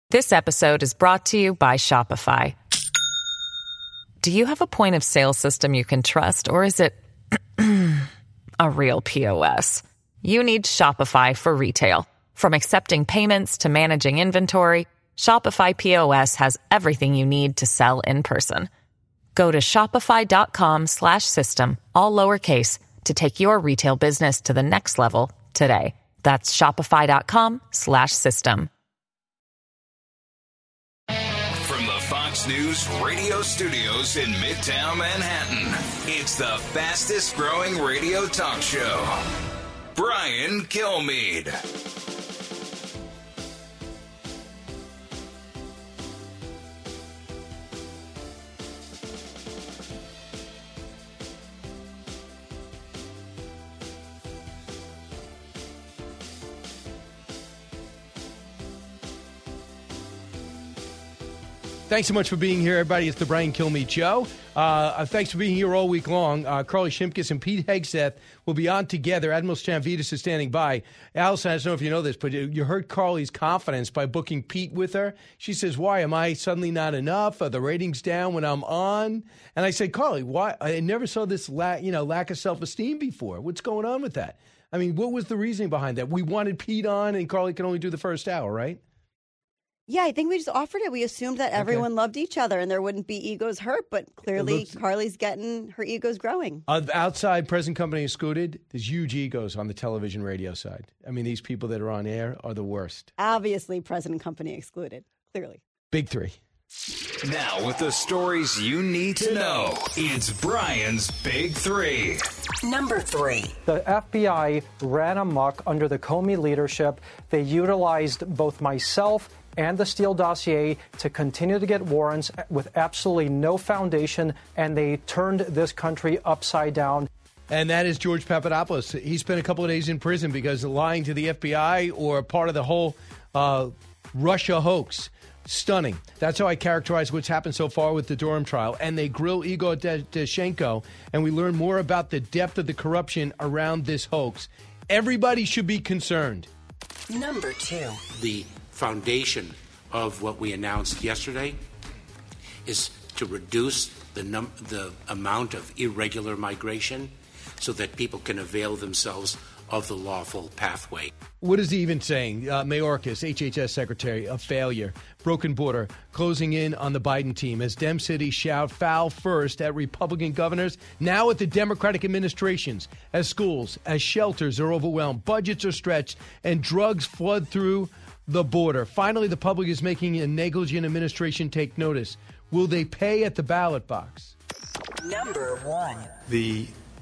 This episode is brought to you by Shopify. Do you have a point of sale system you can trust, or is it a real POS? You need Shopify for retail. From accepting payments to managing inventory, Shopify POS has everything you need to sell in person. Go to shopify.com/system, all lowercase, to take your retail business to the next level today. That's shopify.com/system. From the Fox News radio studios in Midtown Manhattan, it's the fastest growing radio talk show. Brian Kilmeade. Thanks so much for being here, everybody. It's the Brian Kilmeade Show. Thanks for being here all week long. Carly Shimkus and Pete Hegseth will be on together. Admiral Stavridis is standing by. Allison, I don't know if you know this, but you heard Carly's confidence by booking Pete with her. She says, why? Am I suddenly not enough? Are the ratings down when I'm on? And I said, Carly, why? I never saw this lack of self-esteem before. What's going on with that? I mean, what was the reasoning behind that? We wanted Pete on, and Carly could only do the first hour, right? Yeah, I think we just offered it. We assumed that everyone loved each other and there wouldn't be egos hurt, but clearly Carly's getting her egos growing. Outside present company excluded, there's huge egos on the television radio side. I mean, these people that are on air are the worst. Obviously, present company excluded, clearly. Big three. Now, with the stories you need to know, it's Brian's Big Three. Number 3. The FBI ran amok under the Comey leadership. They utilized both myself and the Steele dossier to continue to get warrants with absolutely no foundation, and they turned this country upside down. And that is George Papadopoulos. He spent a couple of days in prison because of lying to the FBI or part of the whole Russia hoax. Stunning. That's how I characterize what's happened so far with the Durham trial. And they grill Igor Danchenko, and we learn more about the depth of the corruption around this hoax. Everybody should be concerned. Number 2. The foundation of what we announced yesterday is to reduce the amount of irregular migration so that people can avail themselves of the lawful pathway. What is he even saying? Mayorkas, HHS Secretary, a failure. Broken border, closing in on the Biden team as Dem cities shout foul first at Republican governors, now at the Democratic administrations, as schools, as shelters are overwhelmed, budgets are stretched, and drugs flood through the border. Finally, the public is making a negligent administration take notice. Will they pay at the ballot box? Number 1. The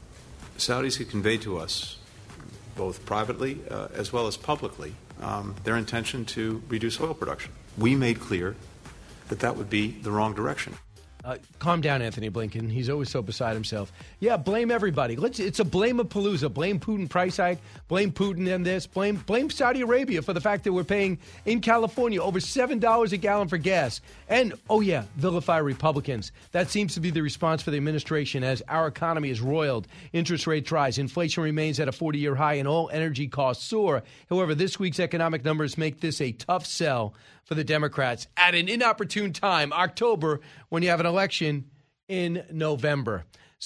Saudis had conveyed to us, both privately as well as publicly, their intention to reduce oil production. We made clear that that would be the wrong direction. Calm down, Anthony Blinken. He's always so beside himself. Yeah, blame everybody. It's a blame-a-palooza. Blame Putin price hike. Blame Putin and this. Blame Saudi Arabia for the fact that we're paying in California over $7 a gallon for gas. And, vilify Republicans. That seems to be the response for the administration as our economy is roiled. Interest rates rise. Inflation remains at a 40-year high and all energy costs soar. However, this week's economic numbers make this a tough sell for the Democrats at an inopportune time, October, when you have an election in November.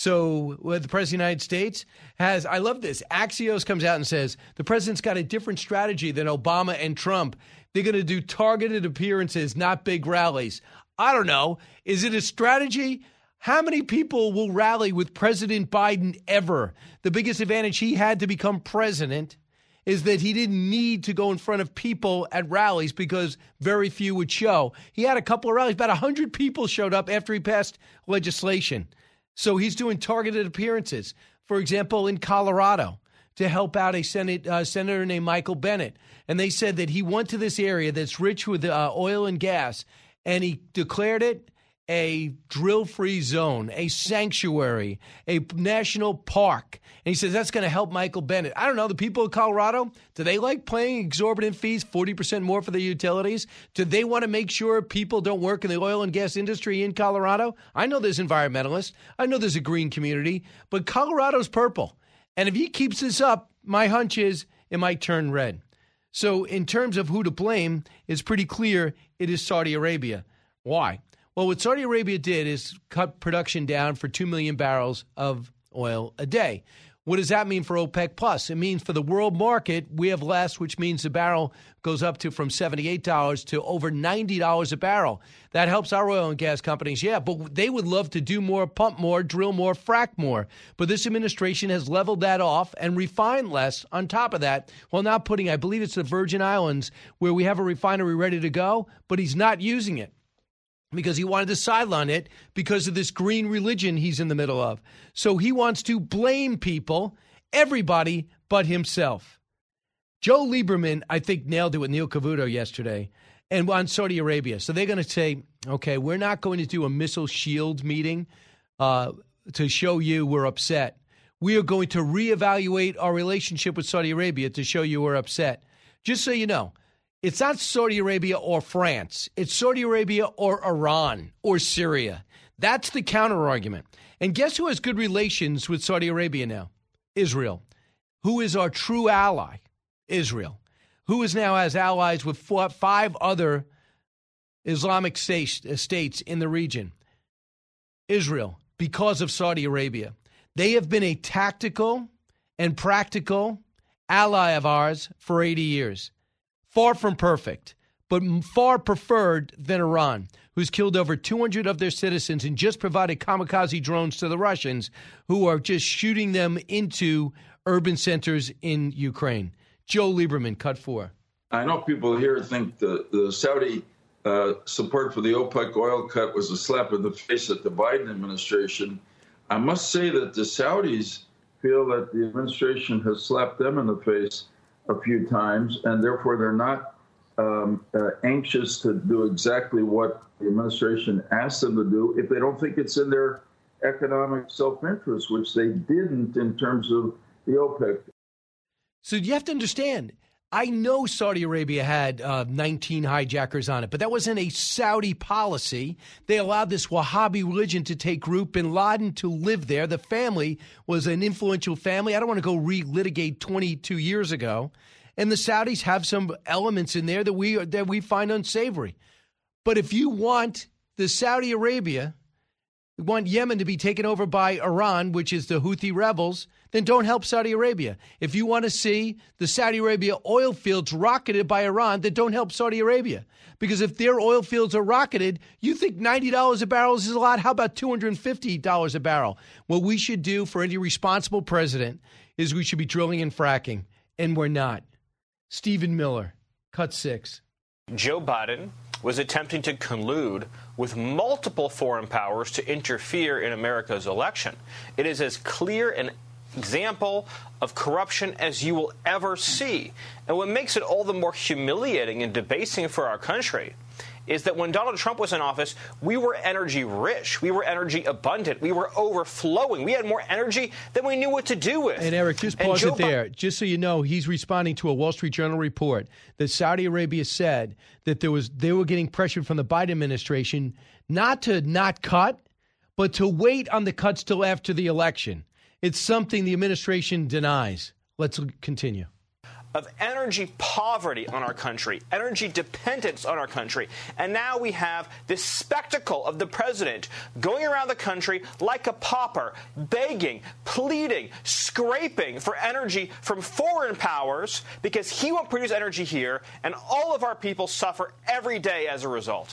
So the President of the United States has, I love this, Axios comes out and says the president's got a different strategy than Obama and Trump. They're going to do targeted appearances, not big rallies. I don't know. Is it a strategy? How many people will rally with President Biden ever? The biggest advantage he had to become president is that he didn't need to go in front of people at rallies because very few would show. He had a couple of rallies. About 100 people showed up after he passed legislation. So he's doing targeted appearances, for example, in Colorado to help out a senator named Michael Bennet. And they said that he went to this area that's rich with oil and gas, and he declared it a drill-free zone, a sanctuary, a national park. And he says that's going to help Michael Bennet. I don't know, the people of Colorado, do they like paying exorbitant fees, 40% more for their utilities? Do they want to make sure people don't work in the oil and gas industry in Colorado? I know there's environmentalists. I know there's a green community. But Colorado's purple. And if he keeps this up, my hunch is it might turn red. So in terms of who to blame, it's pretty clear it is Saudi Arabia. Why? Well, what Saudi Arabia did is cut production down for 2 million barrels of oil a day. What does that mean for OPEC Plus? It means for the world market, we have less, which means the barrel goes up to from $78 to over $90 a barrel. That helps our oil and gas companies, yeah, but they would love to do more, pump more, drill more, frack more. But this administration has leveled that off and refined less on top of that, while now putting, I believe it's the Virgin Islands, where we have a refinery ready to go, but he's not using it, because he wanted to sideline it because of this green religion he's in the middle of. So he wants to blame people, everybody but himself. Joe Lieberman, I think, nailed it with Neil Cavuto yesterday and on Saudi Arabia. So they're going to say, okay, we're not going to do a missile shield meeting to show you we're upset. We are going to reevaluate our relationship with Saudi Arabia to show you we're upset. Just so you know, it's not Saudi Arabia or France. It's Saudi Arabia or Iran or Syria. That's the counter-argument. And guess who has good relations with Saudi Arabia now? Israel. Who is our true ally? Israel. Who is now has allies with 5 other Islamic states in the region? Israel, because of Saudi Arabia. They have been a tactical and practical ally of ours for 80 years. Far from perfect, but far preferred than Iran, who's killed over 200 of their citizens and just provided kamikaze drones to the Russians, who are just shooting them into urban centers in Ukraine. Joe Lieberman, Cut 4. I know people here think the Saudi support for the OPEC oil cut was a slap in the face at the Biden administration. I must say that the Saudis feel that the administration has slapped them in the face a few times, and therefore they're not anxious to do exactly what the administration asked them to do if they don't think it's in their economic self-interest, which they didn't in terms of the OPEC. So you have to understand, I know Saudi Arabia had 19 hijackers on it, but that wasn't a Saudi policy. They allowed this Wahhabi religion to take root, bin Laden to live there. The family was an influential family. I don't want to go relitigate 22 years ago. And the Saudis have some elements in there that we find unsavory. But if you want the Saudi Arabia, you want Yemen to be taken over by Iran, which is the Houthi rebels, then don't help Saudi Arabia. If you want to see the Saudi Arabia oil fields rocketed by Iran, then don't help Saudi Arabia. Because if their oil fields are rocketed, you think $90 a barrel is a lot. How about $250 a barrel? What we should do for any responsible president is we should be drilling and fracking, and we're not. Stephen Miller, Cut 6. Joe Biden was attempting to collude with multiple foreign powers to interfere in America's election. It is as clear an example of corruption as you will ever see. And what makes it all the more humiliating and debasing for our country is that when Donald Trump was in office, we were energy rich, we were energy abundant, we were overflowing, we had more energy than we knew what to do with. And Eric, just pause it there. Just so you know, he's responding to a Wall Street Journal report that Saudi Arabia said that they were getting pressured from the Biden administration not to not cut, but to wait on the cuts till after the election. It's something the administration denies. Let's continue. Of energy poverty on our country, energy dependence on our country. And now we have this spectacle of the president going around the country like a pauper, begging, pleading, scraping for energy from foreign powers because he won't produce energy here, and all of our people suffer every day as a result.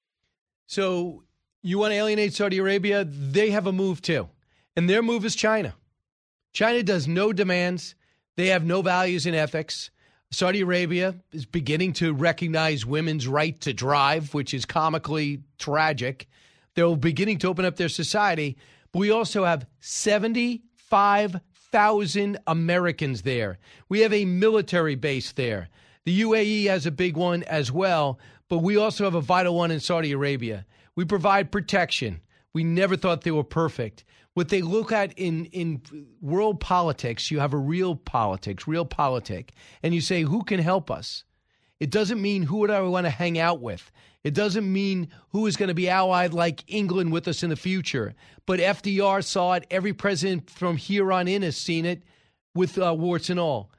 So you want to alienate Saudi Arabia? They have a move too. And their move is China. China does no demands. They have no values and ethics. Saudi Arabia is beginning to recognize women's right to drive, which is comically tragic. They're beginning to open up their society. But we also have 75,000 Americans there. We have a military base there. The UAE has a big one as well, but we also have a vital one in Saudi Arabia. We provide protection. We never thought they were perfect. What they look at in world politics, you have a real politic, and you say, who can help us? It doesn't mean who would I want to hang out with. It doesn't mean who is going to be allied like England with us in the future. But FDR saw it. Every president from here on in has seen it with warts and all.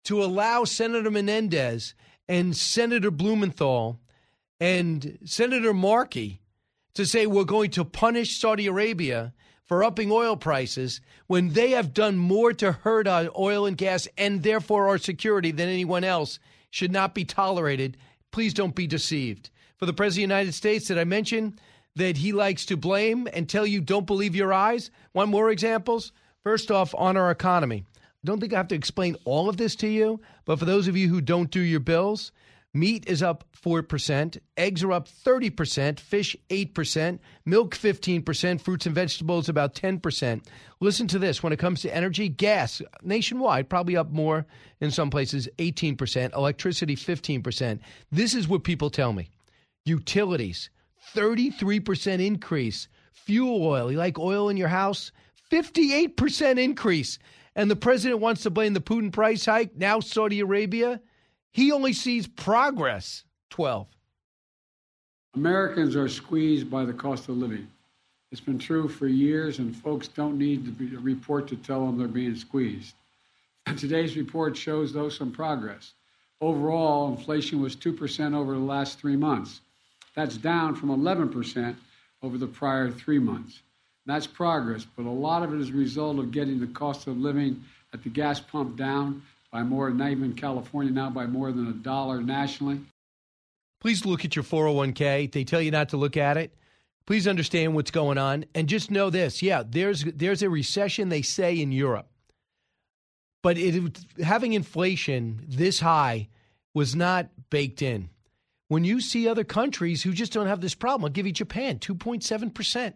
to allow Senator Menendez and Senator Blumenthal and Senator Markey to say we're going to punish Saudi Arabia for upping oil prices when they have done more to hurt our oil and gas and therefore our security than anyone else should not be tolerated. Please don't be deceived. For the President of the United States, did I mention that he likes to blame and tell you don't believe your eyes? Want more examples? First off, on our economy. I don't think I have to explain all of this to you, but for those of you who don't do your bills, meat is up 4%, eggs are up 30%, fish 8%, milk 15%, fruits and vegetables about 10%. Listen to this. When it comes to energy, gas nationwide probably up more in some places, 18%, electricity 15%. This is what people tell me. Utilities, 33% increase. Fuel oil, you like oil in your house? 58% increase. And the president wants to blame the Putin price hike. Now Saudi Arabia, he only sees progress. 12. Americans are squeezed by the cost of living. It's been true for years, and folks don't need a report to tell them they're being squeezed. Today's report shows, though, some progress. Overall, inflation was 2% over the last 3 months. That's down from 11% over the prior 3 months. That's progress, but a lot of it is a result of getting the cost of living at the gas pump down by more, not even in California now, by more than $1 nationally. Please look at your 401k. They tell you not to look at it. Please understand what's going on. And just know this. Yeah, there's a recession, they say, in Europe. But having inflation this high was not baked in. When you see other countries who just don't have this problem, I'll give you Japan, 2.7%.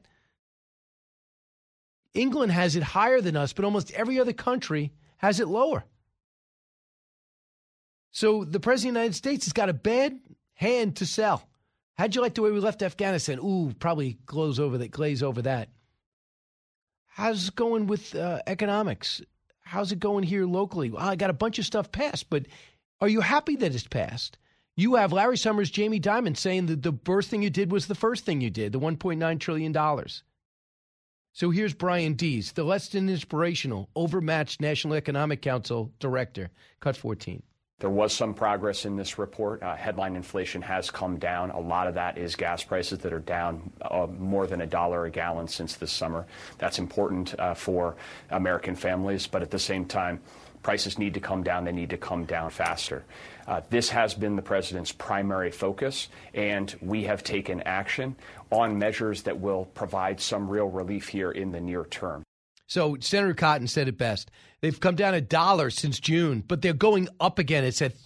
England has it higher than us, but almost every other country has it lower. So the President of the United States has got a bad hand to sell. How'd you like the way we left Afghanistan? Ooh, probably glaze over that. How's it going with economics? How's it going here locally? Well, I got a bunch of stuff passed, but are you happy that it's passed? You have Larry Summers, Jamie Dimon saying that the worst thing you did was the first thing you did, the $1.9 trillion. So here's Brian Dees, the less than inspirational, overmatched National Economic Council director. Cut 14. There was some progress in this report. Headline inflation has come down. A lot of that is gas prices that are down more than $1 a gallon since this summer. That's important for American families, but at the same time, prices need to come down. They need to come down faster. This has been the president's primary focus, and we have taken action on measures that will provide some real relief here in the near term. So Senator Cotton said it best. They've come down $1 since June, but they're going up again. It's at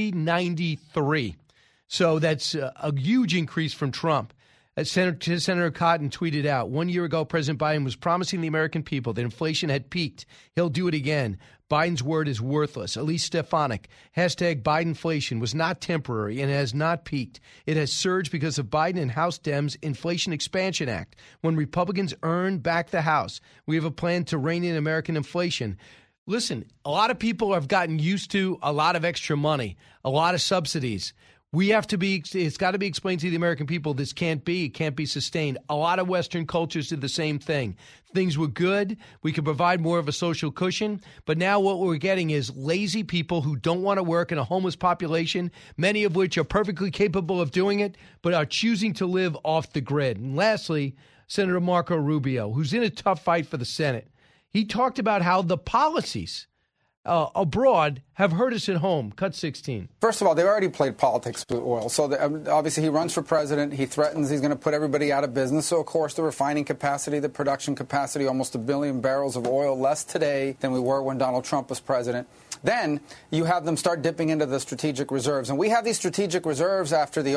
$3.93. So that's a huge increase from Trump. As Senator Cotton tweeted out, 1 year ago, President Biden was promising the American people that inflation had peaked. He'll do it again. Biden's word is worthless. Elise Stefanik, hashtag Bidenflation was not temporary and has not peaked. It has surged because of Biden and House Dems' Inflation Expansion Act. When Republicans earn back the House, we have a plan to rein in American inflation. Listen, a lot of people have gotten used to a lot of extra money, a lot of subsidies. It's got to be explained to the American people this can't be sustained. A lot of Western cultures did the same thing. Things were good. We could provide more of a social cushion. But now what we're getting is lazy people who don't want to work in a homeless population, many of which are perfectly capable of doing it, but are choosing to live off the grid. And lastly, Senator Marco Rubio, who's in a tough fight for the Senate. He talked about how the policies abroad have hurt us at home. Cut 16. First of all, they already played politics with oil. So obviously he runs for president. He threatens he's going to put everybody out of business. So, of course, the refining capacity, the production capacity, almost 1 billion barrels of oil less today than we were when Donald Trump was president. Then you have them start dipping into the strategic reserves. And we have these strategic reserves after the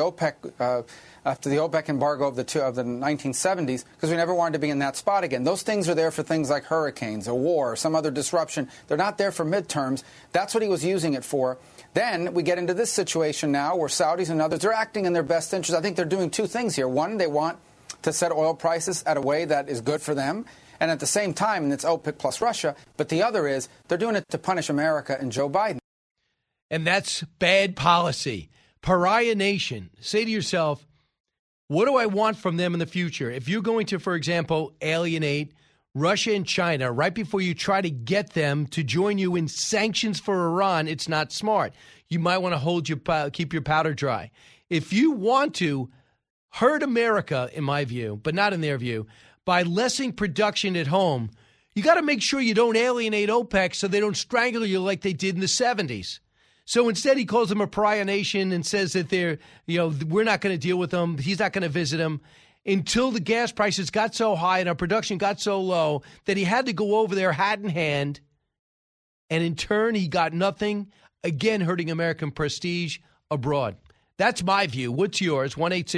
OPEC embargo of the 1970s, because we never wanted to be in that spot again. Those things are there for things like hurricanes, a war, some other disruption. They're not there for midterms. That's what he was using it for. Then we get into this situation now where Saudis and others are acting in their best interest. I think they're doing two things here. One, they want to set oil prices at a way that is good for them. And at the same time, and it's OPEC plus Russia, but the other is they're doing it to punish America and Joe Biden. And that's bad policy. Pariah nation. Say to yourself, what do I want from them in the future? If you're going to, for example, alienate Russia and China right before you try to get them to join you in sanctions for Iran, it's not smart. You might want to keep your powder dry. If you want to hurt America, in my view, but not in their view, by lessening production at home, you got to make sure you don't alienate OPEC so they don't strangle you like they did in the 70s. So instead, he calls them a pariah nation and says that we're not going to deal with them. He's not going to visit them until the gas prices got so high and our production got so low that he had to go over there hat in hand. And in turn, he got nothing, again, hurting American prestige abroad. That's my view. What's yours?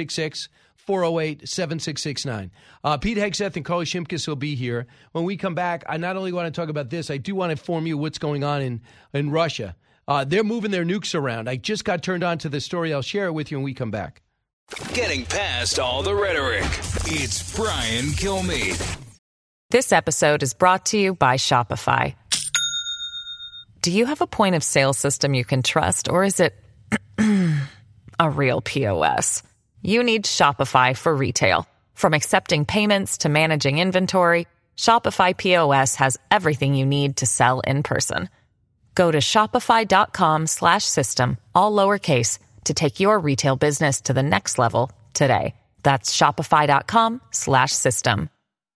1-866-408-7669. Pete Hegseth and Carly Shimkus will be here. When we come back, I not only want to talk about this, I do want to inform you what's going on in Russia. They're moving their nukes around. I just got turned on to the story. I'll share it with you when we come back. Getting past all the rhetoric, it's Brian Kilmeade. This episode is brought to you by Shopify. Do you have a point of sale system you can trust, or is it a real POS? You need Shopify for retail. From accepting payments to managing inventory, Shopify POS has everything you need to sell in person. Go to shopify.com/system, all lowercase, to take your retail business to the next level today. That's shopify.com/system.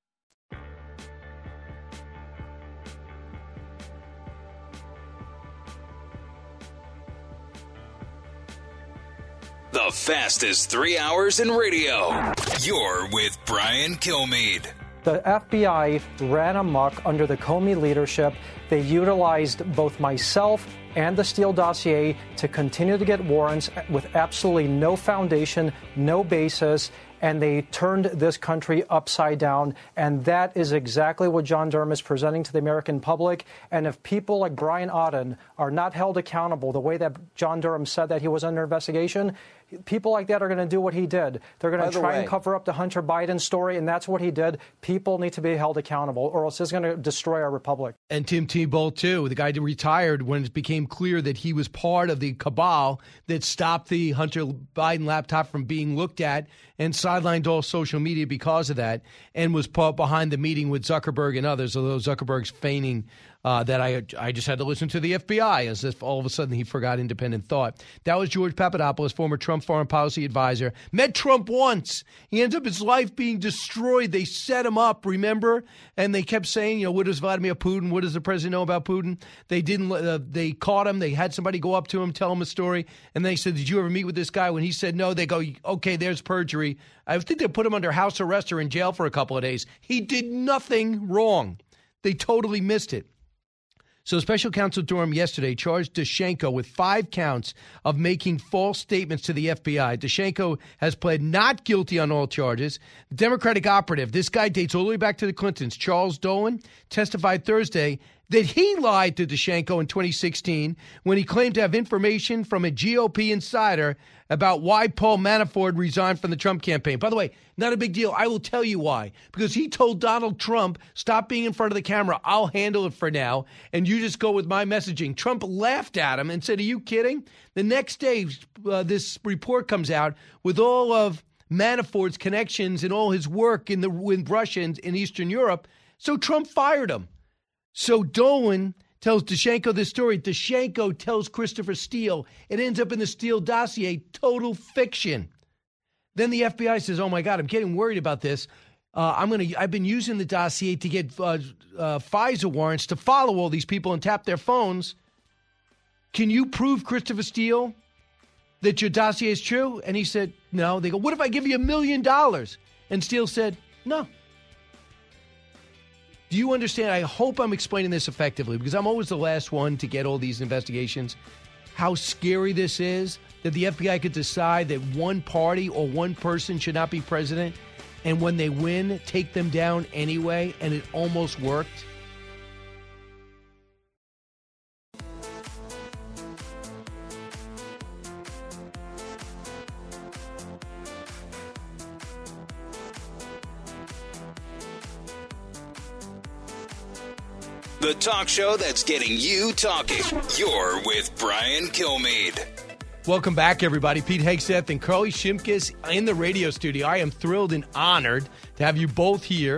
The fastest 3 hours in radio. You're with Brian Kilmeade. The FBI ran amok under the Comey leadership. They utilized both myself and the Steele dossier to continue to get warrants with absolutely no foundation, no basis, and they turned this country upside down. And that is exactly what John Durham is presenting to the American public. And if people like Brian Auden are not held accountable the way that John Durham said that he was under investigation, people like that are going to do what he did. They're going to try and cover up the Hunter Biden story, and that's what he did. People need to be held accountable, or else it's going to destroy our republic. And Tim Tebow, too, the guy that retired when it became clear that he was part of the cabal that stopped the Hunter Biden laptop from being looked at and sidelined all social media because of that, and was behind the meeting with Zuckerberg and others, although Zuckerberg's feigning that I just had to listen to the FBI, as if all of a sudden he forgot independent thought. That was George Papadopoulos, former Trump foreign policy advisor. Met Trump once. He ends up his life being destroyed. They set him up, remember? And they kept saying, what does Vladimir Putin, what does the president know about Putin? They didn't. They caught him. They had somebody go up to him, tell him a story. And they said, did you ever meet with this guy? When he said no, they go, okay, there's perjury. I think they put him under house arrest or in jail for a couple of days. He did nothing wrong. They totally missed it. So Special Counsel Durham yesterday charged Daschenko with 5 counts of making false statements to the FBI. Daschenko has pled not guilty on all charges. The Democratic operative, this guy dates all the way back to the Clintons, Charles Dolan, testified Thursday that he lied to Daschenko in 2016 when he claimed to have information from a GOP insider about why Paul Manafort resigned from the Trump campaign. By the way, not a big deal. I will tell you why. Because he told Donald Trump, stop being in front of the camera. I'll handle it for now. And you just go with my messaging. Trump laughed at him and said, are you kidding? The next day, this report comes out with all of Manafort's connections and all his work with Russia in Eastern Europe. So Trump fired him. So Dolan tells Daschenko this story. Daschenko tells Christopher Steele. It ends up in the Steele dossier. Total fiction. Then the FBI says, oh, my God, I'm getting worried about this. I've been using the dossier to get FISA warrants to follow all these people and tap their phones. Can you prove, Christopher Steele, that your dossier is true? And he said, no. They go, what if I give you $1 million? And Steele said, no. Do you understand? I hope I'm explaining this effectively, because I'm always the last one to get all these investigations. How scary this is, that the FBI could decide that one party or one person should not be president, and when they win, take them down anyway, and it almost worked. The talk show that's getting you talking. You're with Brian Kilmeade. Welcome back, everybody. Pete Hegseth and Carly Shimkus in the radio studio. I am thrilled and honored to have you both here.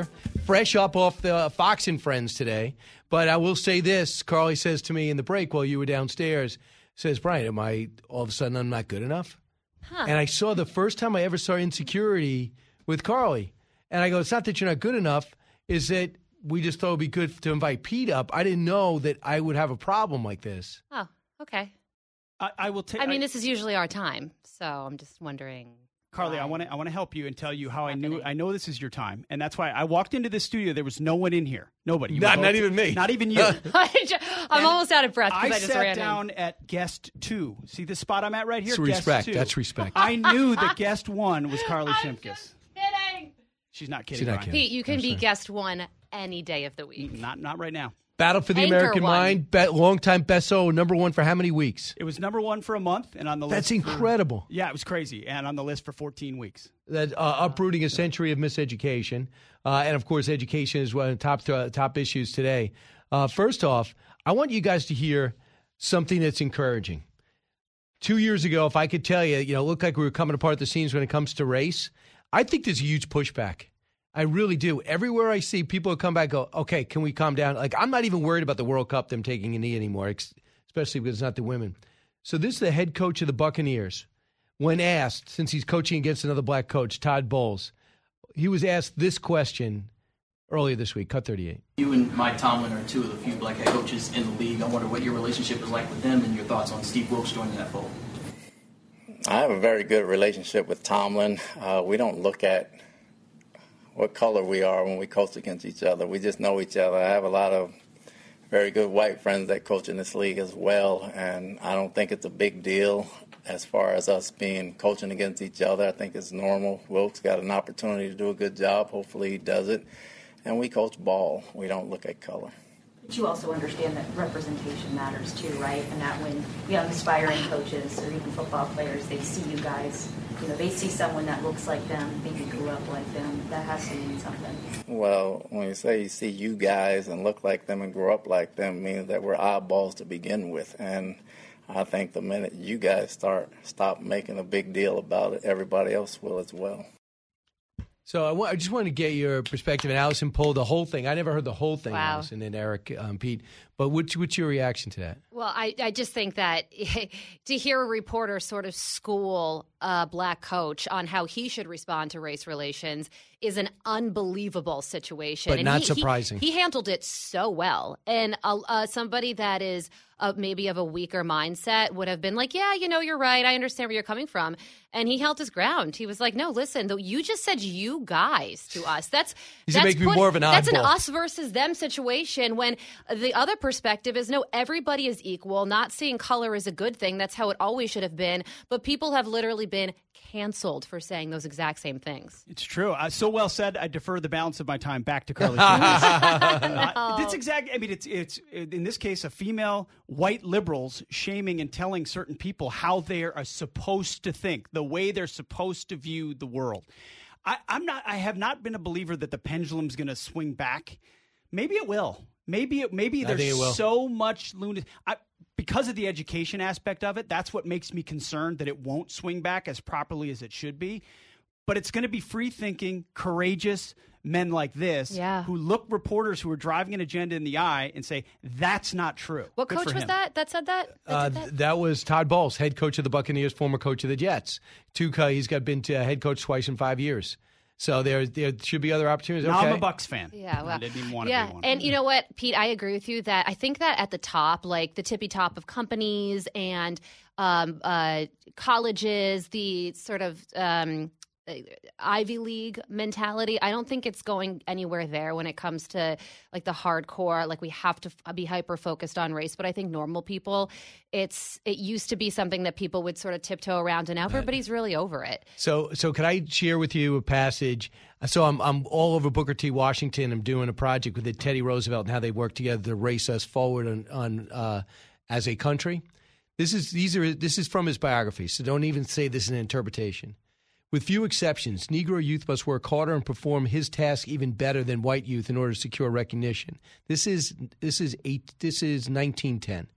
fresh up off the Fox and Friends today. But I will say this. Carly says to me in the break while you were downstairs, says, Brian, am I all of a sudden I'm not good enough? Huh. And I saw the first time I ever saw insecurity with Carly. And I go, it's not that you're not good enough. Is that we just thought it would be good to invite Pete up. I didn't know that I would have a problem like this. Oh, okay. I will take. I mean, this is usually our time, so I'm just wondering. Carly, I want to help you and tell you how I know this is your time, and that's why I walked into this studio. There was no one in here, nobody. Not even me, not even you. I'm almost out of breath because I just sat ran down at guest 2. See the spot I'm at right here. It's guest respect. 2. That's respect. I knew that guest 1 was Carly Shimkus. Kidding. She's not kidding. She's not Brian. kidding. Pete, you can be guest 1 any day of the week. Not right now. Battle for the Anchor American one. Mind, longtime bestseller, number 1 for how many weeks? It was number 1 for a month, and on the list. That's incredible. Yeah, it was crazy, and on the list for 14 weeks. That uprooting a century of miseducation, and of course, education is one of the top issues today. First off, I want you guys to hear something that's encouraging. 2 years ago, if I could tell you, it looked like we were coming apart at the seams when it comes to race. I think there's a huge pushback. I really do. Everywhere I see people come back and go, okay, can we calm down? Like, I'm not even worried about the World Cup, them taking a knee anymore, especially because it's not the women. So this is the head coach of the Buccaneers. When asked, since he's coaching against another black coach, Todd Bowles, he was asked this question earlier this week. Cut 38. You and Mike Tomlin are 2 of the few black head coaches in the league. I wonder what your relationship is like with them and your thoughts on Steve Wilks joining that fold. I have a very good relationship with Tomlin. We don't look at what color we are when we coach against each other. We just know each other. I have a lot of very good white friends that coach in this league as well, and I don't think it's a big deal as far as us coaching against each other. I think it's normal. Wilkes got an opportunity to do a good job. Hopefully he does it. And we coach ball. We don't look at color. But you also understand that representation matters too, right? And that when young aspiring coaches or even football players, they see you guys, they see someone that looks like them, maybe grew up like them, that has to mean something. Well, when you say you see you guys and look like them and grow up like them, means that we're oddballs to begin with. And I think the minute you guys stop making a big deal about it, everybody else will as well. So I just wanted to get your perspective. And Allison pulled the whole thing. I never heard the whole thing, Wow. Allison and Eric, Pete. But what's your reaction to that? Well, I just think that to hear a reporter sort of school a black coach on how he should respond to race relations is an unbelievable situation. But and not surprising. He handled it so well. And somebody that is maybe of a weaker mindset would have been like, yeah, you're right. I understand where you're coming from. And he held his ground. He was like, no, listen, you just said you guys to us. He's making me more of an oddball. That's an us versus them situation when the other perspective is, no, everybody is equal. Not seeing color is a good thing. That's how it always should have been. But people have literally been canceled for saying those exact same things. It's true. So well said. I defer the balance of my time back to Carly. That's exactly. I mean, it's in this case a female white liberals shaming and telling certain people how they are supposed to think, the way they're supposed to view the world. I have not been a believer that the pendulum's going to swing back. Maybe it will. Maybe there's so much lunacy. Because of the education aspect of it, that's what makes me concerned that it won't swing back as properly as it should be. But it's going to be free-thinking, courageous men like this who look reporters who are driving an agenda in the eye and say, that's not true. What Good coach for was him. that said that? That was Todd Bowles, head coach of the Buccaneers, former coach of the Jets. He's been to head coach twice in 5 years. So there should be other opportunities. Now Okay. I'm a Bucs fan. Yeah, well, I didn't even want to be one. And you know what, Pete, I agree with you that I think that at the top, like the tippy top of companies and colleges, the sort of Ivy League mentality, I don't think it's going anywhere there when it comes to like the hardcore, like we have to be hyper focused on race. But I think normal people, it used to be something that people would sort of tiptoe around, and now everybody's really over it. So can I share with you a passage? So I'm all over Booker T. Washington. I'm doing a project with Teddy Roosevelt and how they work together to race us forward on as a country. This is from his biography, so don't even say this is an interpretation. With few exceptions, Negro youth must work harder and perform his task even better than white youth in order to secure recognition. This is 1910.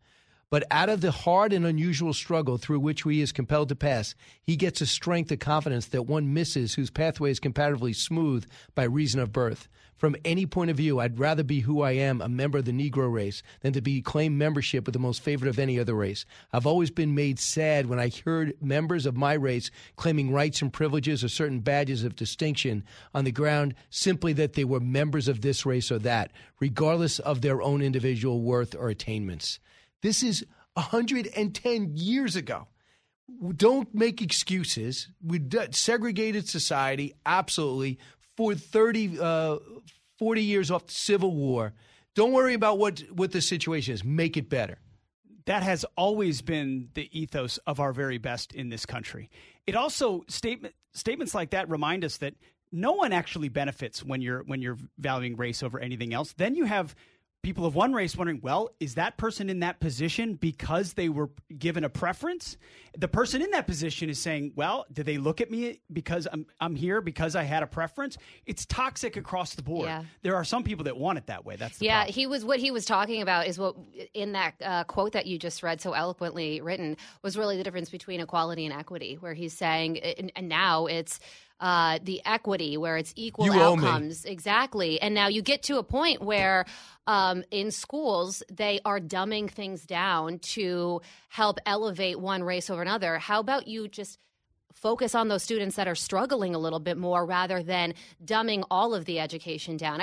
But out of the hard and unusual struggle through which he is compelled to pass, he gets a strength and confidence that one misses whose pathway is comparatively smooth by reason of birth. From any point of view, I'd rather be who I am, a member of the Negro race, than to be claimed membership with the most favored of any other race. I've always been made sad when I heard members of my race claiming rights and privileges or certain badges of distinction on the ground simply that they were members of this race or that, regardless of their own individual worth or attainments. This is 110 years ago. Don't make excuses. We segregated society, absolutely, for 40 years off the Civil War. Don't worry about what the situation is. Make it better. That has always been the ethos of our very best in this country. It also, statements like that remind us that no one actually benefits when you're valuing race over anything else. Then you have people of one race wondering, well, is that person in that position because they were given a preference? The person in that position is saying, well, did they look at me because I'm here because I had a preference? It's toxic across the board. Yeah. There are some people that want it that way. That's the problem. What he was talking about is what in that quote that you just read, so eloquently written, was really the difference between equality and equity, where he's saying, and now it's the equity where it's equal outcomes. Exactly. And now you get to a point where in schools, they are dumbing things down to help elevate one race over another. How about you just focus on those students that are struggling a little bit more rather than dumbing all of the education down?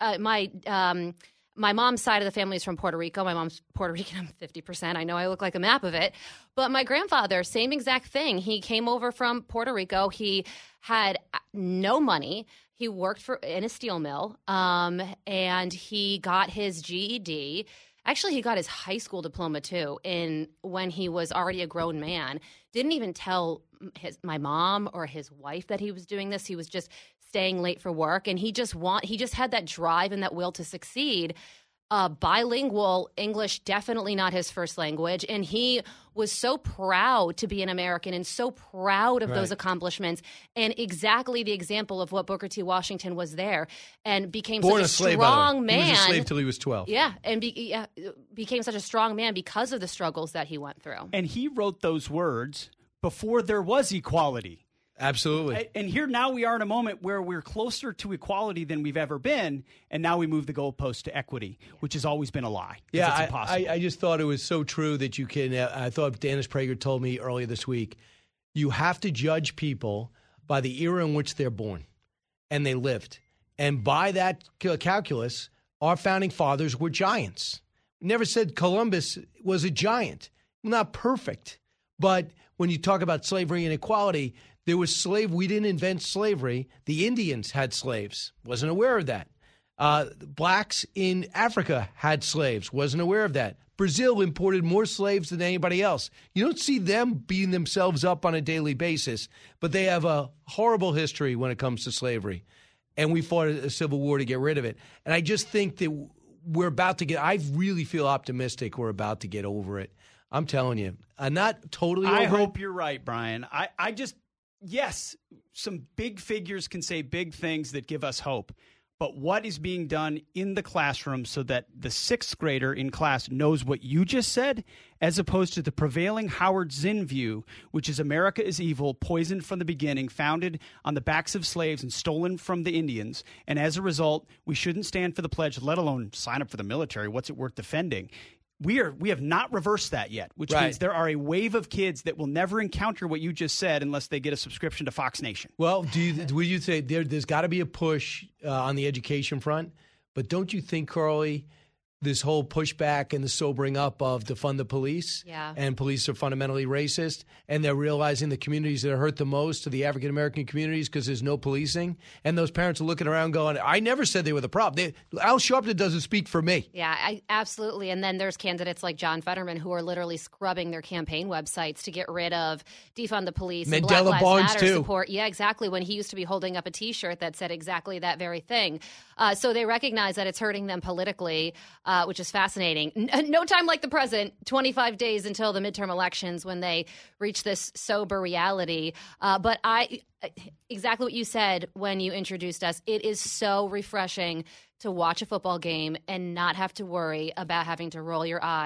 My mom's side of the family is from Puerto Rico. My mom's Puerto Rican. I'm 50%. I know I look like a map of it. But my grandfather, same exact thing. He came over from Puerto Rico. He had no money. He worked in a steel mill, and he got his GED. Actually, he got his high school diploma, too, when he was already a grown man. Didn't even tell my mom or his wife that he was doing this. He was just staying late for work, and he just had that drive and that will to succeed. Bilingual, English definitely not his first language, and he was so proud to be an American and so proud of those accomplishments, and exactly the example of what Booker T. Washington was there, and became such a strong man. He was a slave till he was 12. Yeah, and became such a strong man because of the struggles that he went through. And he wrote those words before there was equality. Absolutely. And here now we are in a moment where we're closer to equality than we've ever been, and now we move the goalpost to equity, which has always been a lie. Yeah, it's impossible. I just thought it was so true that you can. I thought Dennis Prager told me earlier this week, you have to judge people by the era in which they're born and they lived. And by that calculus, our founding fathers were giants. Never said Columbus was a giant. Not perfect. But when you talk about slavery and equality, there was we didn't invent slavery. The Indians had slaves. Wasn't aware of that. Blacks in Africa had slaves. Wasn't aware of that. Brazil imported more slaves than anybody else. You don't see them beating themselves up on a daily basis, but they have a horrible history when it comes to slavery. And we fought a civil war to get rid of it. And I just think that we're about to I really feel optimistic we're about to get over it. I'm telling you. I'm not totally over it. I hope you're right, Brian. Yes, some big figures can say big things that give us hope. But what is being done in the classroom so that the sixth grader in class knows what you just said, as opposed to the prevailing Howard Zinn view, which is America is evil, poisoned from the beginning, founded on the backs of slaves and stolen from the Indians. And as a result, we shouldn't stand for the pledge, let alone sign up for the military. What's it worth defending? We have not reversed that yet, which means there are a wave of kids that will never encounter what you just said unless they get a subscription to Fox Nation. Well, would you say there's got to be a push on the education front? But don't you think, Carly, this whole pushback and the sobering up of defund the police, and police are fundamentally racist, and they're realizing the communities that are hurt the most are the African-American communities because there's no policing, and those parents are looking around going, I never said they were the problem. Al Sharpton doesn't speak for me. Yeah, absolutely. And then there's candidates like John Fetterman who are literally scrubbing their campaign websites to get rid of defund the police and Black Lives Matter support. Yeah, exactly, when he used to be holding up a T-shirt that said exactly that very thing. So they recognize that it's hurting them politically, which is fascinating. No time like the present, 25 days until the midterm elections when they reach this sober reality. But exactly what you said when you introduced us, it is so refreshing to watch a football game and not have to worry about having to roll your eyes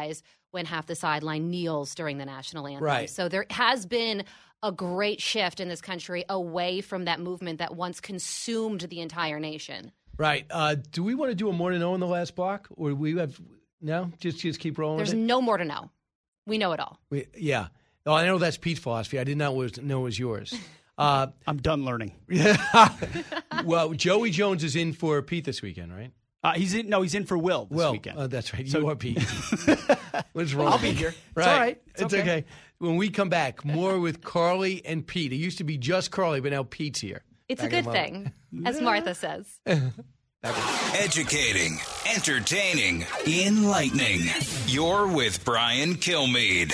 when half the sideline kneels during the national anthem. Right. So there has been a great shift in this country away from that movement that once consumed the entire nation. Right. Do we want to do a more to know in the last block, or we have no? Just keep rolling. There's with it? no more to know. We know it all. Yeah. Oh, I know that's Pete's philosophy. I did not know it was yours. I'm done learning. Well, Joey Jones is in for Pete this weekend, right? He's in for Will this weekend. That's right. So- You are Pete. What's wrong? I'll be here. Right. It's all right. It's okay. When we come back, more with Carly and Pete. It used to be just Carly, but now Pete's here. It's Back a in good a moment. thing, as Martha says. Educating, entertaining, enlightening. You're with Brian Kilmeade.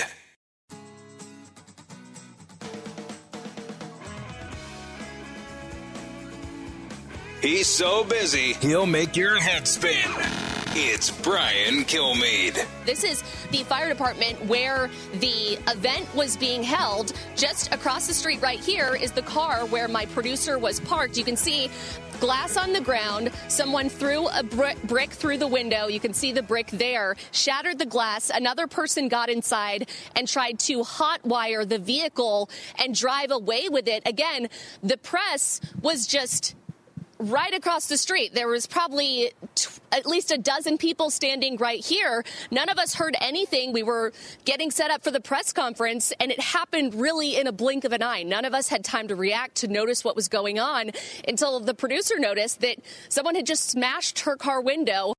He's so busy, he'll make your head spin. It's Brian Kilmeade. This is the fire department where the event was being held. Just across the street right here is the car where my producer was parked. You can see glass on the ground. Someone threw a brick through the window. You can see the brick there, shattered the glass. Another person got inside and tried to hotwire the vehicle and drive away with it. Again, the press was just right across the street. There was probably at least a dozen people standing right here. None of us heard anything. We were getting set up for the press conference, and it happened really in a blink of an eye. None of us had time to react, to notice what was going on, until the producer noticed that someone had just smashed her car window.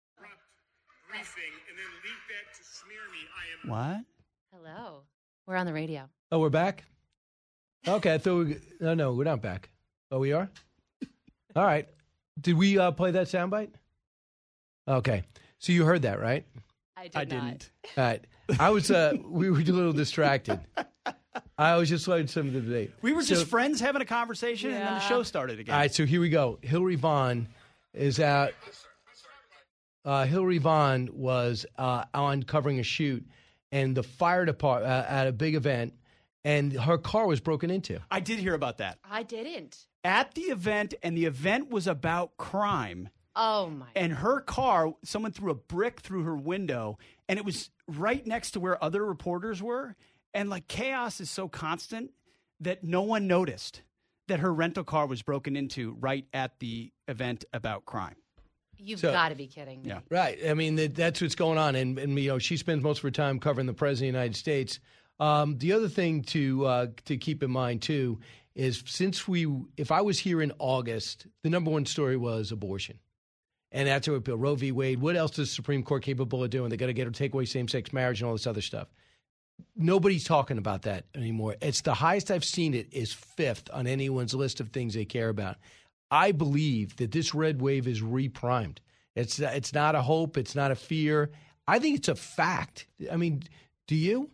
What? Hello. We're on the radio. Oh, we're back? Okay, I thought No, we're not back. Oh, we are? All right. Did we play that soundbite? Okay. So you heard that, right? I didn't. All right. I was, we were a little distracted. I was just letting some of the debate. We were just friends having a conversation, and then the show started again. All right, so here we go. Hillary Vaughn is out. Hillary Vaughn was on covering a shoot, and the fire department at a big event, and her car was broken into. I did hear about that. I didn't. At the event, and the event was about crime. Oh, my. And her car, someone threw a brick through her window, and it was right next to where other reporters were. And like chaos is so constant that no one noticed that her rental car was broken into right at the event about crime. You've got to be kidding me. Yeah. Right. I mean, that's what's going on. And you know, she spends most of her time covering the President of the United States. The other thing to keep in mind, too, is if I was here in August, the number one story was abortion. And that's what Roe v. Wade. What else is the Supreme Court capable of doing? They got to get her take away same-sex marriage and all this other stuff. Nobody's talking about that anymore. It's the highest I've seen it is 5th on anyone's list of things they care about. I believe that this red wave is reprimed. It's not a hope. It's not a fear. I think it's a fact. I mean, do you?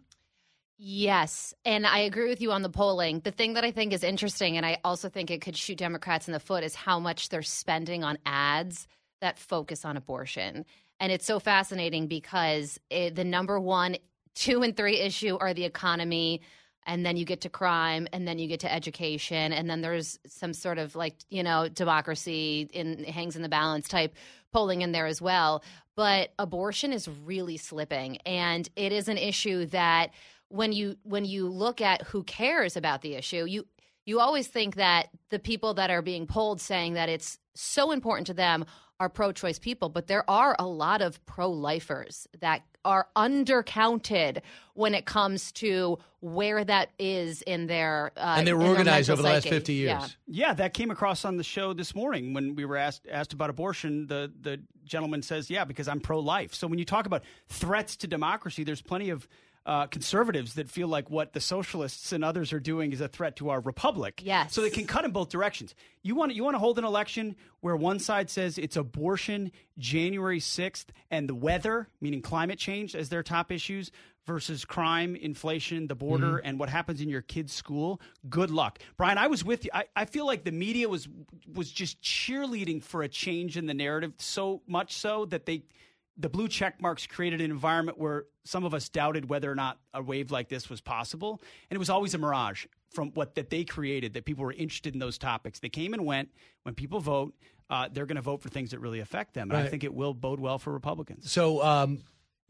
Yes, and I agree with you on the polling. The thing that I think is interesting, and I also think it could shoot Democrats in the foot, is how much they're spending on ads that focus on abortion. And it's so fascinating because the number 1, 2, and 3 issue are the economy, and then you get to crime, and then you get to education, and then there's some sort of democracy hangs in the balance type polling in there as well. But abortion is really slipping, and it is an issue that when you look at who cares about the issue, you always think that the people that are being polled saying that it's so important to them are pro-choice people, but there are a lot of pro-lifers that are undercounted when it comes to where that is in their and they were organized over the last 50 years. Yeah, that came across on the show this morning when we were asked about abortion. The gentleman says, yeah, because I'm pro-life. So when you talk about threats to democracy, there's plenty of conservatives that feel like what the socialists and others are doing is a threat to our republic. Yes. So they can cut in both directions. You want to hold an election where one side says it's abortion, January 6th, and the weather, meaning climate change, as their top issues, versus crime, inflation, the border, and what happens in your kid's school. Good luck. Brian, I was with you. I feel like the media was just cheerleading for a change in the narrative, so much so that the blue check marks created an environment where some of us doubted whether or not a wave like this was possible. And it was always a mirage from that they created, that people were interested in those topics. They came and went. When people vote, they're going to vote for things that really affect them. And Right. I think it will bode well for Republicans. So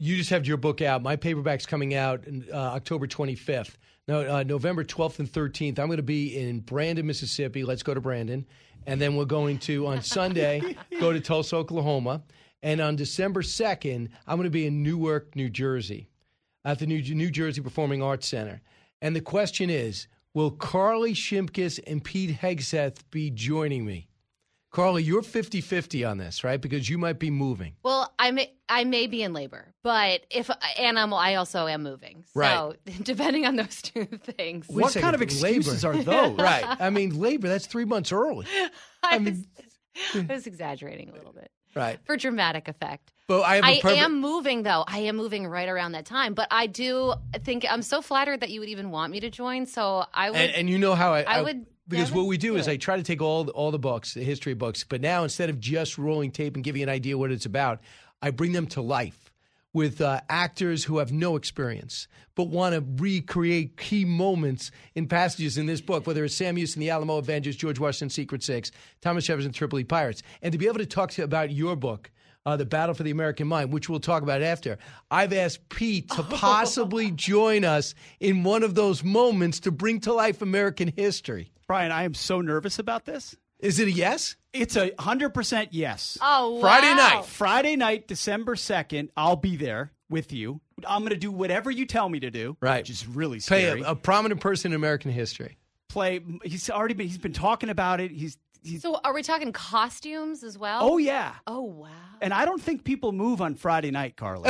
You just have your book out. My paperback's coming out October 25th. No, November 12th and 13th. I'm going to be in Brandon, Mississippi. Let's go to Brandon. And then we're going to, on Sunday, go to Tulsa, Oklahoma. And on December 2nd, I'm going to be in Newark, New Jersey, at the New Jersey Performing Arts Center. And the question is, will Carly Shimkus and Pete Hegseth be joining me? Carly, you're 50-50 on this, right? Because you might be moving. Well, I may be in labor, but I also am moving. So Right. depending on those two things. What kind of excuses are those? Right. I mean, labor, that's 3 months early. I was exaggerating a little bit. Right. For dramatic effect. But I am moving, though. I am moving right around that time. But I do think I'm so flattered that you would even want me to join. So I would. And you know how I would. Because what we do is I try to take all the books, the history books, but now instead of just rolling tape and giving you an idea what it's about, I bring them to life with actors who have no experience but want to recreate key moments in passages in this book, whether it's Sam Houston, the Alamo Avengers, George Washington's Secret Six, Thomas Jefferson, Tripoli Pirates. And to be able to talk about your book, The Battle for the American Mind, which we'll talk about after, I've asked Pete to possibly join us in one of those moments to bring to life American history. Brian, I am so nervous about this. Is it a yes? It's 100% yes. Oh, wow. Friday night, December 2nd, I'll be there with you. I'm going to do whatever you tell me to do, right? Which is really scary. Play a prominent person in American history. He's been talking about it. So are we talking costumes as well? Oh, yeah. Oh, wow. And I don't think people move on Friday night, Carly.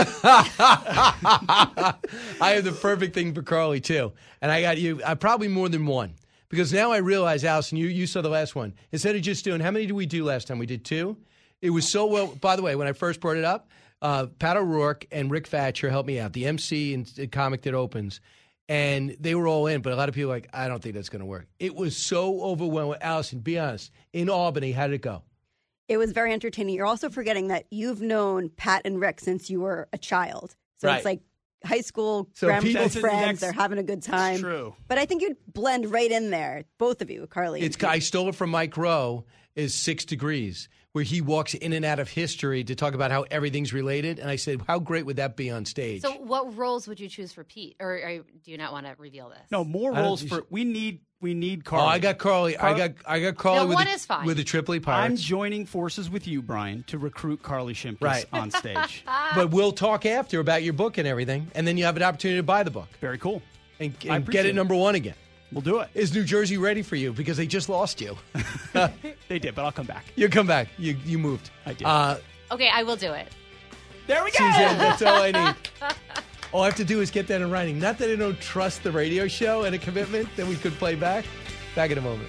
I have the perfect thing for Carly, too. And I got you. Probably more than one. Because now I realize, Allison, you saw the last one. Instead of just doing, how many did we do last time? We did 2. It was so well. By the way, when I first brought it up, Pat O'Rourke and Rick Thatcher helped me out, the MC and the comic that opens. And they were all in, but a lot of people were like, I don't think that's going to work. It was so overwhelming. Allison, be honest. In Albany, how did it go? It was very entertaining. You're also forgetting that you've known Pat and Rick since you were a child. So Right. It's like high school, So grammar school that's friends. They're having a good time. true. But I think you'd blend right in there, both of you, Carly. I stole it from Mike Rowe, is 6 Degrees, where he walks in and out of history to talk about how everything's related. And I said, how great would that be on stage? So what roles would you choose for Pete? Or do you not want to reveal this? No, more I don't roles think for we need Carly. Oh, I got Carly. I got Carly No, with one the, is fine. with the Tripoli I'm Pirates. joining forces with you, Brian, to recruit Carly Shimkus Right. on stage. But we'll talk after about your book and everything, and then you have an opportunity to buy the book. Very cool. And I get appreciate it it. number 1 again. We'll do it. Is New Jersey ready for you? Because they just lost you. They did, but I'll come back. You come back. You moved. I did. Okay, I will do it. There we go. Suzanne, that's all I need. All I have to do is get that in writing. Not that I don't trust the radio show and a commitment that we could play back. Back in a moment.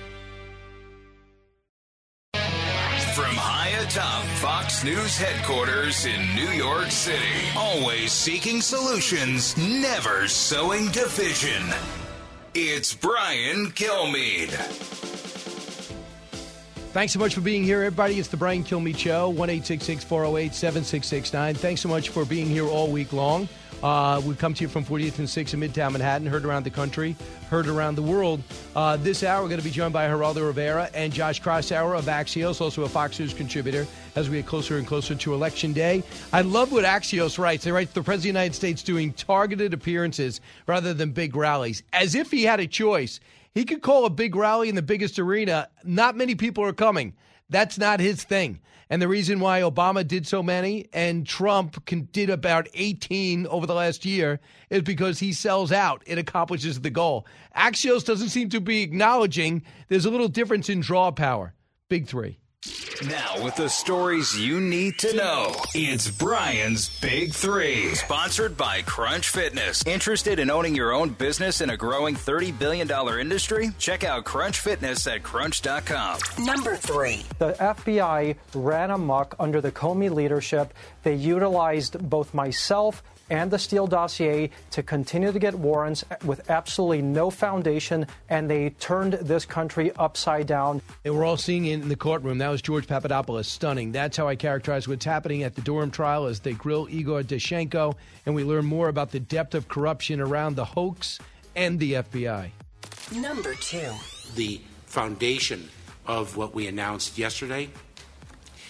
From high atop Fox News headquarters in New York City, always seeking solutions, never sowing division. It's Brian Kilmeade. Thanks so much for being here, everybody. It's the Brian Kilmeade Show, 1-866-408-7669. Thanks so much for being here all week long. We come to you from 40th and 6th in Midtown Manhattan, heard around the country, heard around the world. This hour, we're going to be joined by Geraldo Rivera and Josh Kraushaar of Axios, also a Fox News contributor, as we get closer and closer to Election Day. I love what Axios writes. They write the President of the United States doing targeted appearances rather than big rallies, as if he had a choice. He could call a big rally in the biggest arena. Not many people are coming. That's not his thing. And the reason why Obama did so many and Trump did about 18 over the last year is because he sells out. It accomplishes the goal. Axios doesn't seem to be acknowledging there's a little difference in draw power. Big 3. Now, with the stories you need to know, it's Brian's Big 3. Sponsored by Crunch Fitness. Interested in owning your own business in a growing $30 billion industry? Check out Crunch Fitness at crunch.com. Number 3. The FBI ran amok under the Comey leadership. They utilized both myself and the Steele dossier to continue to get warrants with absolutely no foundation, and they turned this country upside down. And we're all seeing it in the courtroom. That was George Papadopoulos. Stunning. That's how I characterize what's happening at the Durham trial as they grill Igor Danchenko, and we learn more about the depth of corruption around the hoax and the FBI. Number 2. The foundation of what we announced yesterday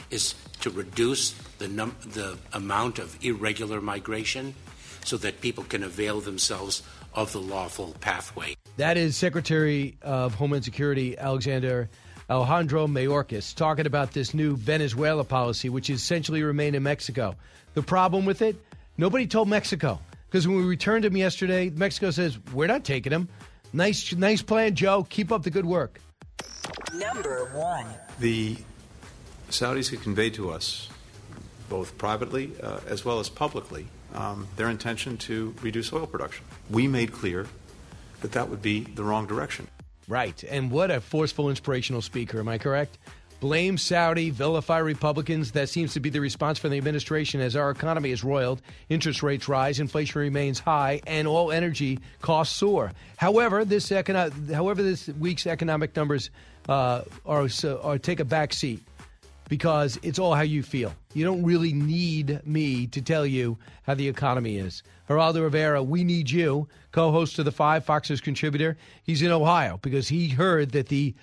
is to reduce the amount of irregular migration so that people can avail themselves of the lawful pathway. That is Secretary of Homeland Security Alexandra Mayorkas talking about this new Venezuela policy, which is essentially remain in Mexico. The problem with it, nobody told Mexico. Because when we returned him yesterday, Mexico says, we're not taking him. Nice plan, Joe. Keep up the good work. Number 1. The Saudis had conveyed to us, both privately as well as publicly, their intention to reduce oil production. We made clear that that would be the wrong direction. Right. And what a forceful, inspirational speaker. Am I correct? Blame Saudi, vilify Republicans. That seems to be the response from the administration as our economy is roiled. Interest rates rise, inflation remains high, and all energy costs soar. However, this week's economic numbers take a back seat because it's all how you feel. You don't really need me to tell you how the economy is. Geraldo Rivera, we need you, co-host of The Five, Fox News contributor. He's in Ohio because he heard that the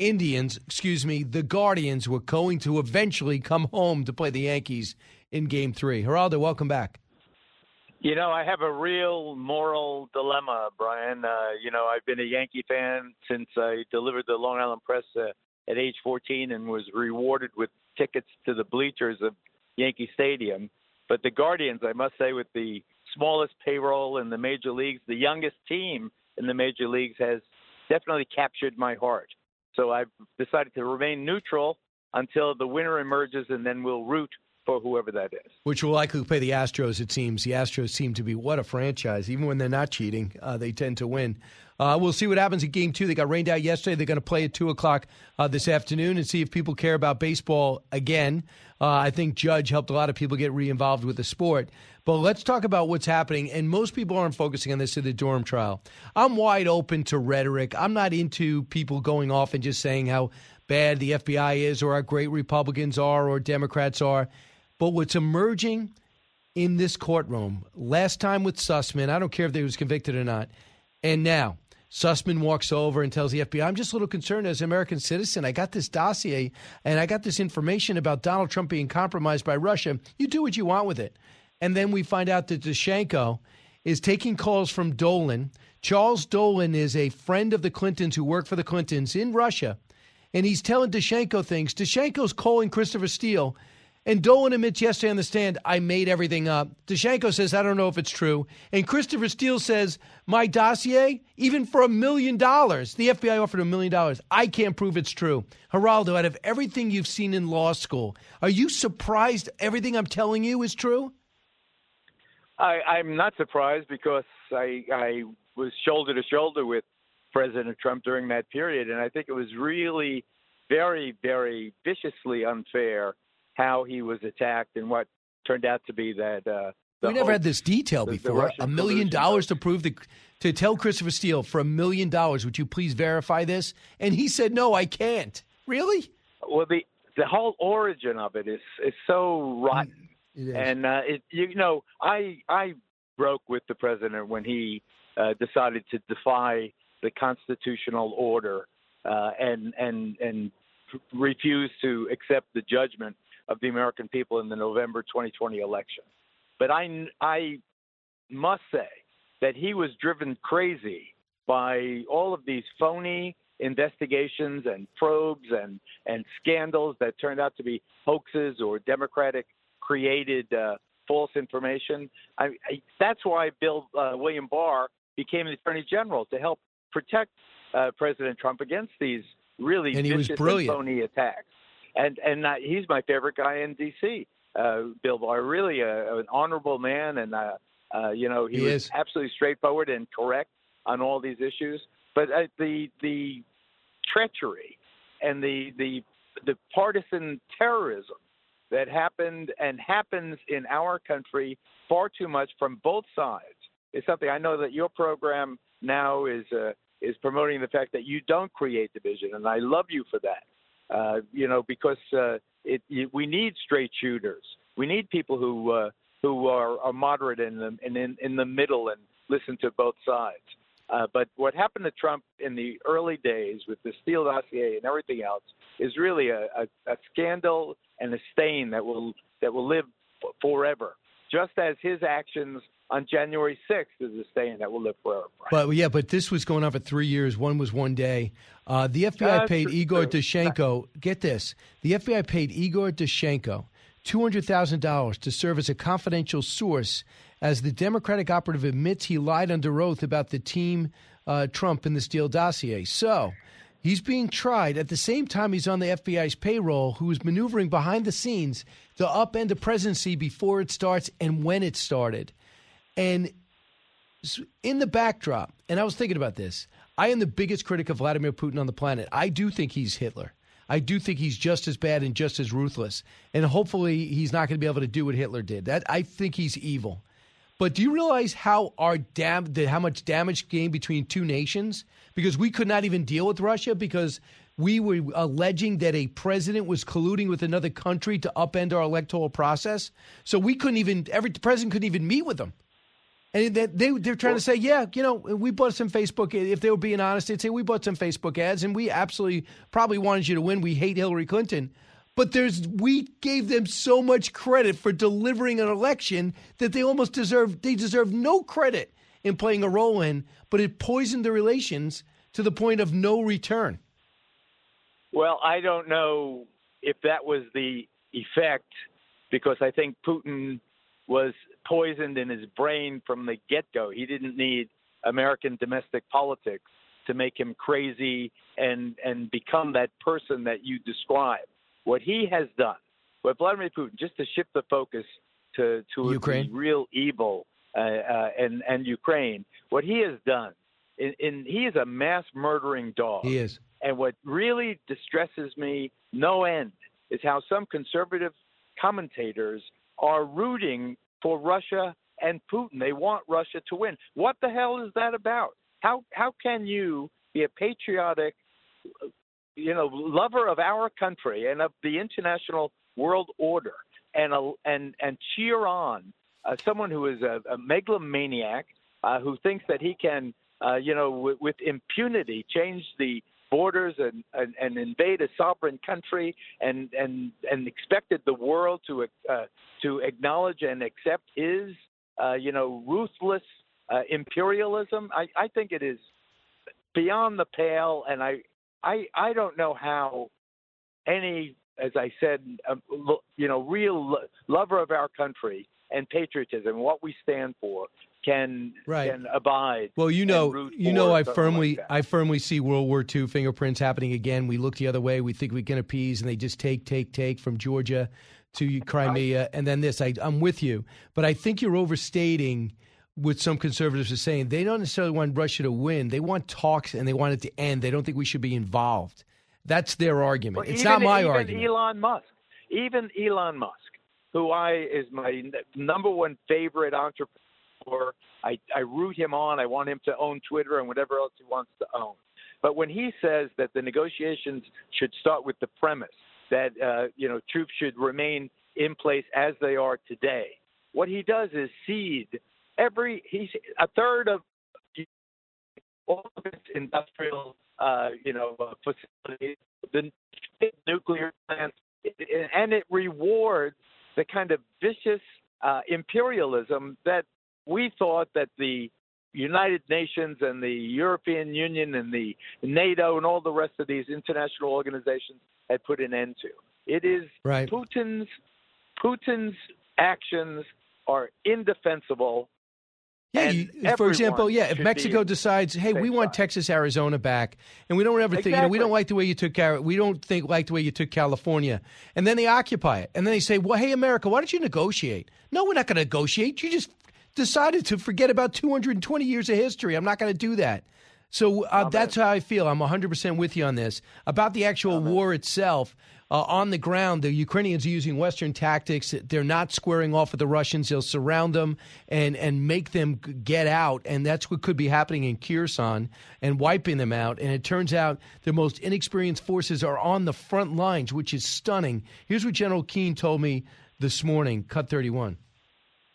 Guardians were going to eventually come home to play the Yankees in Game 3. Geraldo, welcome back. You know, I have a real moral dilemma, Brian. I've been a Yankee fan since I delivered the Long Island Press at age 14 and was rewarded with tickets to the bleachers of Yankee Stadium. But the Guardians, I must say, with the smallest payroll in the major leagues, the youngest team in the major leagues, has definitely captured my heart. So I've decided to remain neutral until the winner emerges, and then we'll root for whoever that is. Which will likely play the Astros, it seems. The Astros seem to be, what a franchise. Even when they're not cheating, they tend to win. We'll see what happens in Game 2. They got rained out yesterday. They're going to play at 2 o'clock this afternoon and see if people care about baseball again. I think Judge helped a lot of people get re-involved with the sport. But let's talk about what's happening. And most people aren't focusing on this in the Durham trial. I'm wide open to rhetoric. I'm not into people going off and just saying how bad the FBI is or how great Republicans are or Democrats are. But what's emerging in this courtroom, last time with Sussman, I don't care if they was convicted or not, and now Sussman walks over and tells the FBI, I'm just a little concerned as an American citizen. I got this dossier and I got this information about Donald Trump being compromised by Russia. You do what you want with it. And then we find out that Daschenko is taking calls from Dolan. Charles Dolan is a friend of the Clintons who worked for the Clintons in Russia. And he's telling Daschenko things. Daschenko's calling Christopher Steele. And Dolan admits yesterday on the stand, I made everything up. Daschenko says, I don't know if it's true. And Christopher Steele says, my dossier, even for $1 million, the FBI offered $1 million. I can't prove it's true. Geraldo, out of everything you've seen in law school, are you surprised everything I'm telling you is true? I'm not surprised because I was shoulder to shoulder with President Trump during that period. And I think it was really very, very viciously unfair how he was attacked and what turned out to be that. We never had this detail before. $1 million to prove to tell Christopher Steele for $1 million. Would you please verify this? And he said, no, I can't. Really? Well, the whole origin of it is so rotten. And I broke with the president when he decided to defy the constitutional order and refuse to accept the judgment of the American people in the November 2020 election. But I must say that he was driven crazy by all of these phony investigations and probes and scandals that turned out to be hoaxes or Democratic created false information. That's why William Barr became the Attorney General, to help protect President Trump against these really vicious and phony attacks. And he's my favorite guy in D.C., Bill Barr, really an honorable man, and he was absolutely straightforward and correct on all these issues. But the treachery and the partisan terrorism that happened and happens in our country far too much from both sides is something I know that your program now is promoting the fact that you don't create division, and I love you for that. Because we need straight shooters. We need people who are moderate in the middle and listen to both sides. But what happened to Trump in the early days with the Steele dossier and everything else is really a scandal and a stain that will live forever, just as his actions on January 6th is a stain that will live forever. But this was going on for 3 years. One was one day. The FBI paid Igor Dushenko. Get this: the FBI paid Igor Dushenko $200,000 to serve as a confidential source, as the Democratic operative admits he lied under oath about the team Trump in the Steele dossier. So he's being tried at the same time he's on the FBI's payroll, who's maneuvering behind the scenes to upend the presidency before it starts and when it started. And in the backdrop, and I was thinking about this, I am the biggest critic of Vladimir Putin on the planet. I do think he's Hitler. I do think he's just as bad and just as ruthless. And hopefully he's not going to be able to do what Hitler did. I think he's evil. But do you realize how much damage came between two nations? Because we could not even deal with Russia because we were alleging that a president was colluding with another country to upend our electoral process. So we couldn't even, every president couldn't even meet with them. And they're trying to say, we bought some Facebook. If they were being honest, they'd say we bought some Facebook ads and we absolutely probably wanted you to win. We hate Hillary Clinton. But we gave them so much credit for delivering an election that they almost deserve no credit in playing a role in, but it poisoned the relations to the point of no return. Well, I don't know if that was the effect, because I think Putin was poisoned in his brain from the get-go. He didn't need American domestic politics to make him crazy and become that person that you describe. What he has done, what Vladimir Putin, just to shift the focus to Ukraine, the real evil and Ukraine, what he has done, he is a mass murdering dog. He is. And what really distresses me no end is how some conservative commentators are rooting for Russia and Putin. They want Russia to win. What the hell is that about? How can you be a patriotic, lover of our country and of the international world order and cheer on someone who is a megalomaniac who thinks that he can, with impunity change the borders and invade a sovereign country and expected the world to acknowledge and accept his ruthless imperialism. I think it is beyond the pale, and I don't know how any, as I said, real lover of our country and patriotism, what we stand for, can abide. Well, I firmly see World War II fingerprints happening again. We look the other way. We think we can appease, and they just take from Georgia to Crimea, and then this. I'm with you, but I think you're overstating what some conservatives are saying. They don't necessarily want Russia to win. They want talks, and they want it to end. They don't think we should be involved. That's their argument. It's not my argument. Even Elon Musk, who is my number one favorite entrepreneur. I root him on. I want him to own Twitter and whatever else he wants to own. But when he says that the negotiations should start with the premise that troops should remain in place as they are today, what he does is cede a third of all of its industrial facilities, the nuclear plants, and it rewards the kind of vicious imperialism that we thought that the United Nations and the European Union and the NATO and all the rest of these international organizations had put an end to. It is right. Putin's actions are indefensible. Yeah, for example, if Mexico decides, hey, we want Texas, Arizona back, and we don't ever think, we don't like the way you took like the way you took California, and then they occupy it, and then they say, well, hey, America, why don't you negotiate? No, we're not going to negotiate. You just decided to forget about 220 years of history. I'm not going to do that. So that's how I feel. I'm 100% with you on this. About the actual war itself, on the ground, the Ukrainians are using Western tactics. They're not squaring off with the Russians. They'll surround them and make them get out. And that's what could be happening in Kherson and wiping them out. And it turns out the most inexperienced forces are on the front lines, which is stunning. Here's what General Keane told me this morning, Cut 31.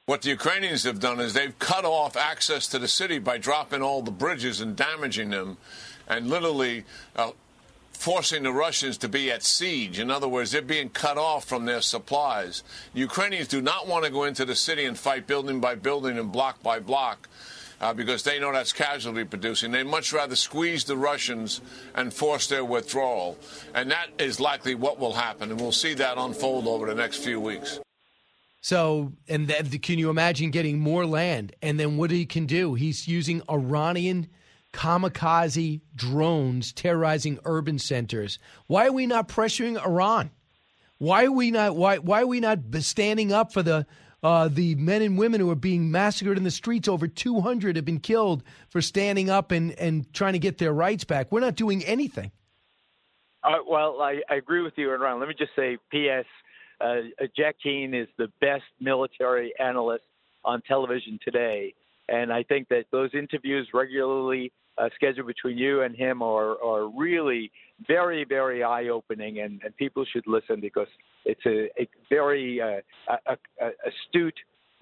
What the Ukrainians have done is they've cut off access to the city by dropping all the bridges and damaging them, and literally forcing the Russians to be at siege. In other words, they're being cut off from their supplies. The Ukrainians do not want to go into the city and fight building by building and block by block because they know that's casualty producing. They'd much rather squeeze the Russians and force their withdrawal. And that is likely what will happen, and we'll see that unfold over the next few weeks. So, and then can you imagine getting more land? And then what he can do? He's using Iranian kamikaze drones terrorizing urban centers. Why are we not pressuring Iran? Why are we not standing up for the men and women who are being massacred in the streets? Over 200 have been killed for standing up and trying to get their rights back. We're not doing anything. Well, I agree with you, Ron. Let me just say, P.S. Jack Keane is the best military analyst on television today. And I think that those interviews regularly scheduled between you and him are really very, very eye-opening, and people should listen because it's a very astute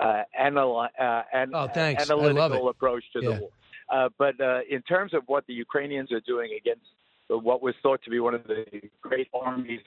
analytical approach to the war. But in terms of what the Ukrainians are doing against what was thought to be one of the great armies.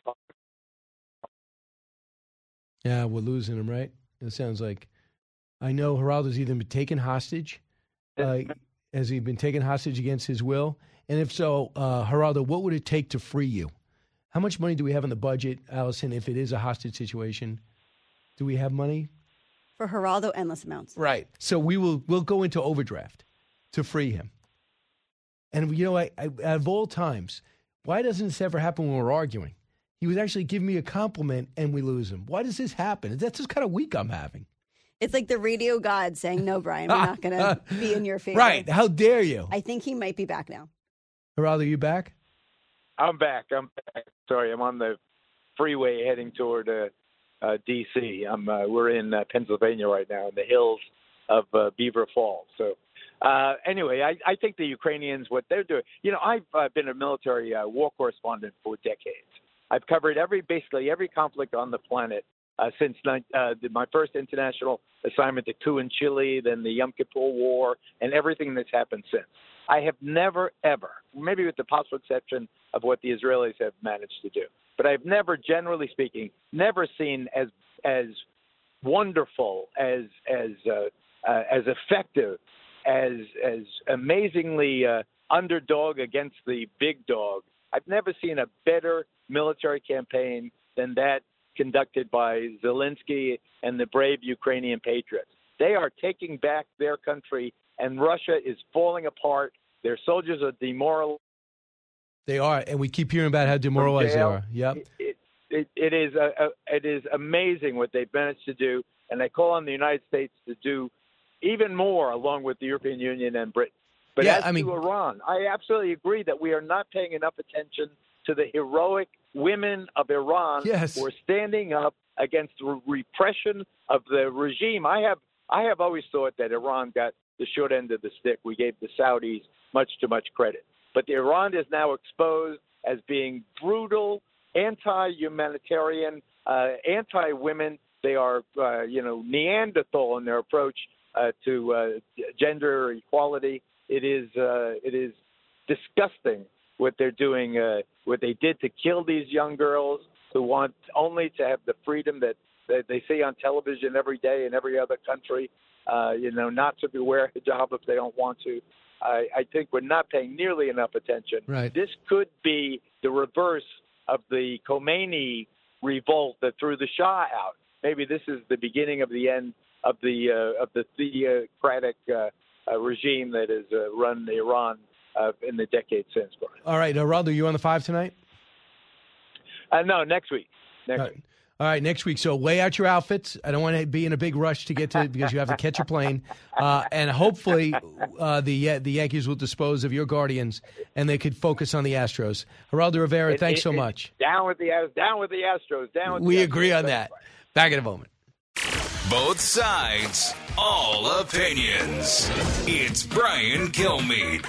Yeah, we're losing him, right? It sounds like. I know Geraldo's either been taken hostage. Has he been taken hostage against his will? And if so, Geraldo, what would it take to free you? How much money do we have in the budget, Allison, if it is a hostage situation? Do we have money? For Geraldo, endless amounts. Right. So we'll go into overdraft to free him. And, you know, I out of all times, why doesn't this ever happen when we're arguing? He would actually give me a compliment and we lose him. Why does this happen? That's just kind of week I'm having. It's like the radio god saying, no, Brian, we're not going to be in your favor. Right. How dare you? I think he might be back now. Geraldo, you back? I'm back. Sorry, I'm on the freeway heading toward D.C. We're in Pennsylvania right now in the hills of Beaver Falls. So anyway, I think the Ukrainians, what they're doing, you know, I've been a military war correspondent for decades. I've covered basically every conflict on the planet since my first international assignment, the coup in Chile, then the Yom Kippur War, and everything that's happened since. I have never, ever, maybe with the possible exception of what the Israelis have managed to do, but I've never, generally speaking, never seen as wonderful, as effective, as amazingly underdog against the big dog. I've never seen a better military campaign than that conducted by Zelensky and the brave Ukrainian patriots. They are taking back their country, and Russia is falling apart. Their soldiers are demoralized. They are, and we keep hearing about how demoralized they are. Yep. It is amazing what they've managed to do, and I call on the United States to do even more, along with the European Union and Britain. But to Iran, I absolutely agree that we are not paying enough attention to the heroic women of Iran who are standing up against the repression of the regime. I have always thought that Iran got the short end of the stick. We gave the Saudis much too much credit. But Iran is now exposed as being brutal, anti-humanitarian, anti-women. They are, Neanderthal in their approach to gender equality. It is disgusting what they're doing, what they did to kill these young girls who want only to have the freedom that they see on television every day in every other country, not to wear hijab if they don't want to. I think we're not paying nearly enough attention. Right. This could be the reverse of the Khomeini revolt that threw the Shah out. Maybe this is the beginning of the end of the theocratic regime that has run Iran in the decades since. Brian. All right, Geraldo, you on the 5 tonight? No, next week. Week. All right, next week. So lay out your outfits. I don't want to be in a big rush to get to it because you have to catch a plane. And hopefully the Yankees will dispose of your Guardians and they could focus on the Astros. Geraldo Rivera, thanks so much. Down with the Astros. We agree on that. Back in a moment. Both sides, all opinions. It's Brian Kilmeade.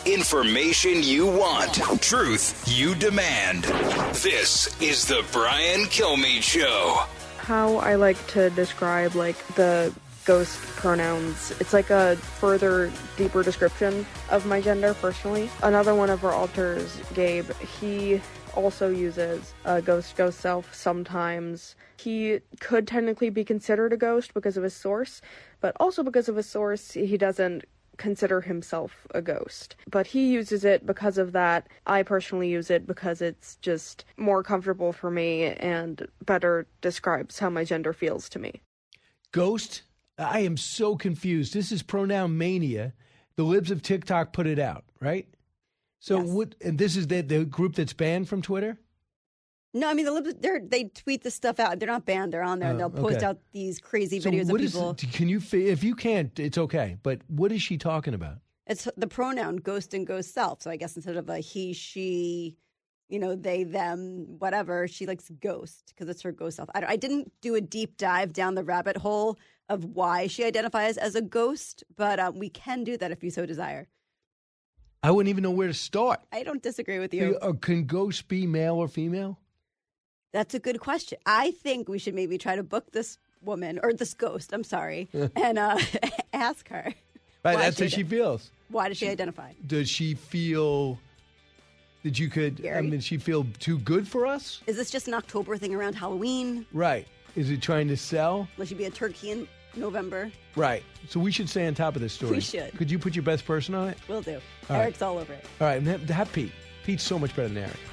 Information you want. Truth you demand. This is the Brian Kilmeade Show. How I like to describe the ghost pronouns. It's like a further, deeper description of my gender personally. Another one of our alters, Gabe, he also uses a ghost self sometimes. He could technically be considered a ghost because of his source, but also because of his source, he doesn't consider himself a ghost. But he uses it because of that. I personally use it because it's just more comfortable for me and better describes how my gender feels to me. Ghost? I am so confused. This is pronoun mania. The libs of TikTok put it out, right? So yes. And this is the group that's banned from Twitter? No, I mean, the libs, they tweet this stuff out. They're not banned. They're on there. And they'll post out these crazy videos of people. Can you, if you can't, it's okay. But what is she talking about? It's the pronoun ghost and ghost self. So I guess instead of a he, she, they, them, whatever, she likes ghost because it's her ghost self. I didn't do a deep dive down the rabbit hole of why she identifies as a ghost, but we can do that if you so desire. I wouldn't even know where to start. I don't disagree with you. Can ghost be male or female? That's a good question. I think we should maybe try to book this woman, or this ghost, I'm sorry, and ask her. Right, that's how she feels. Why does she identify? Does she feel that you could, she feel too good for us? Is this just an October thing around Halloween? Right. Is it trying to sell? Will she be a turkey in November? Right. So we should stay on top of this story. We should. Could you put your best person on it? Will do. All Eric's all over it. All right. And have Pete. Pete's so much better than Eric.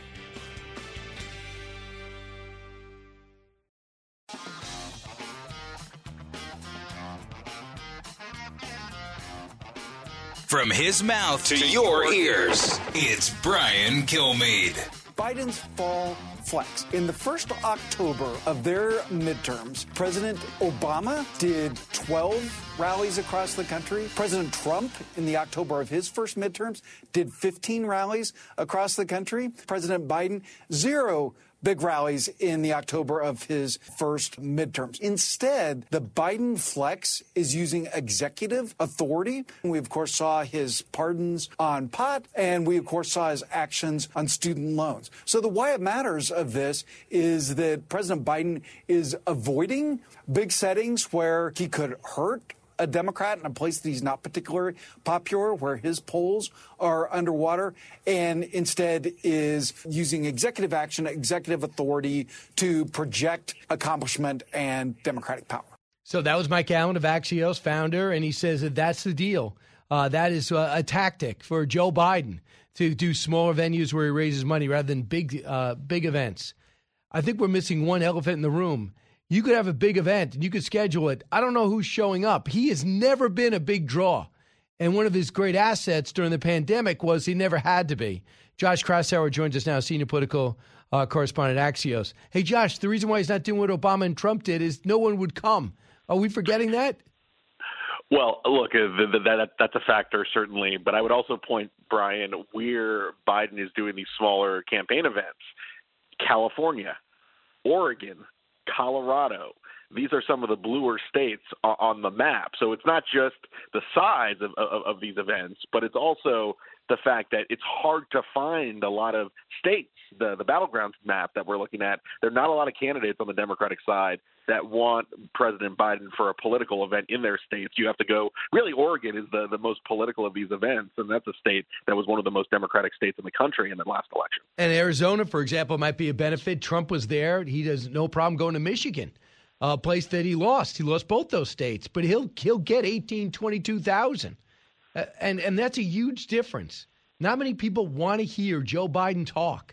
From his mouth to your ears, it's Brian Kilmeade. Biden's fall flex. In the first October of their midterms, President Obama did 12 rallies across the country. President Trump, in the October of his first midterms, did 15 rallies across the country. President Biden, 0 big rallies in the October of his first midterms. Instead, the Biden flex is using executive authority. We, of course, saw his pardons on pot, and we, of course, saw his actions on student loans. So the why it matters of this is that President Biden is avoiding big settings where he could hurt a Democrat in a place that he's not particularly popular, where his polls are underwater, and instead is using executive action, executive authority to project accomplishment and Democratic power. So that was Mike Allen of Axios, founder, and he says that that's the deal. That is a tactic for Joe Biden to do smaller venues where he raises money rather than big events. I think we're missing one elephant in the room. You could have a big event and you could schedule it. I don't know who's showing up. He has never been a big draw. And one of his great assets during the pandemic was he never had to be. Josh Kraushaar joins us now, senior political correspondent at Axios. Hey, Josh, the reason why he's not doing what Obama and Trump did is no one would come. Are we forgetting that? Well, look, that's a factor, certainly. But I would also point, Brian, where Biden is doing these smaller campaign events. California, Oregon, Colorado. These are some of the bluer states on the map. So it's not just the size of these events, but it's also the fact that it's hard to find a lot of states, the battlegrounds map that we're looking at. There are not a lot of candidates on the Democratic side that want President Biden for a political event in their states. You have to go, really, Oregon is the most political of these events, and that's a state that was one of the most Democratic states in the country in the last election. And Arizona, for example, might be a benefit. Trump was there. He has no problem going to Michigan, a place that he lost. He lost both those states, but he'll get 18, 22,000. And that's a huge difference. Not many people want to hear Joe Biden talk.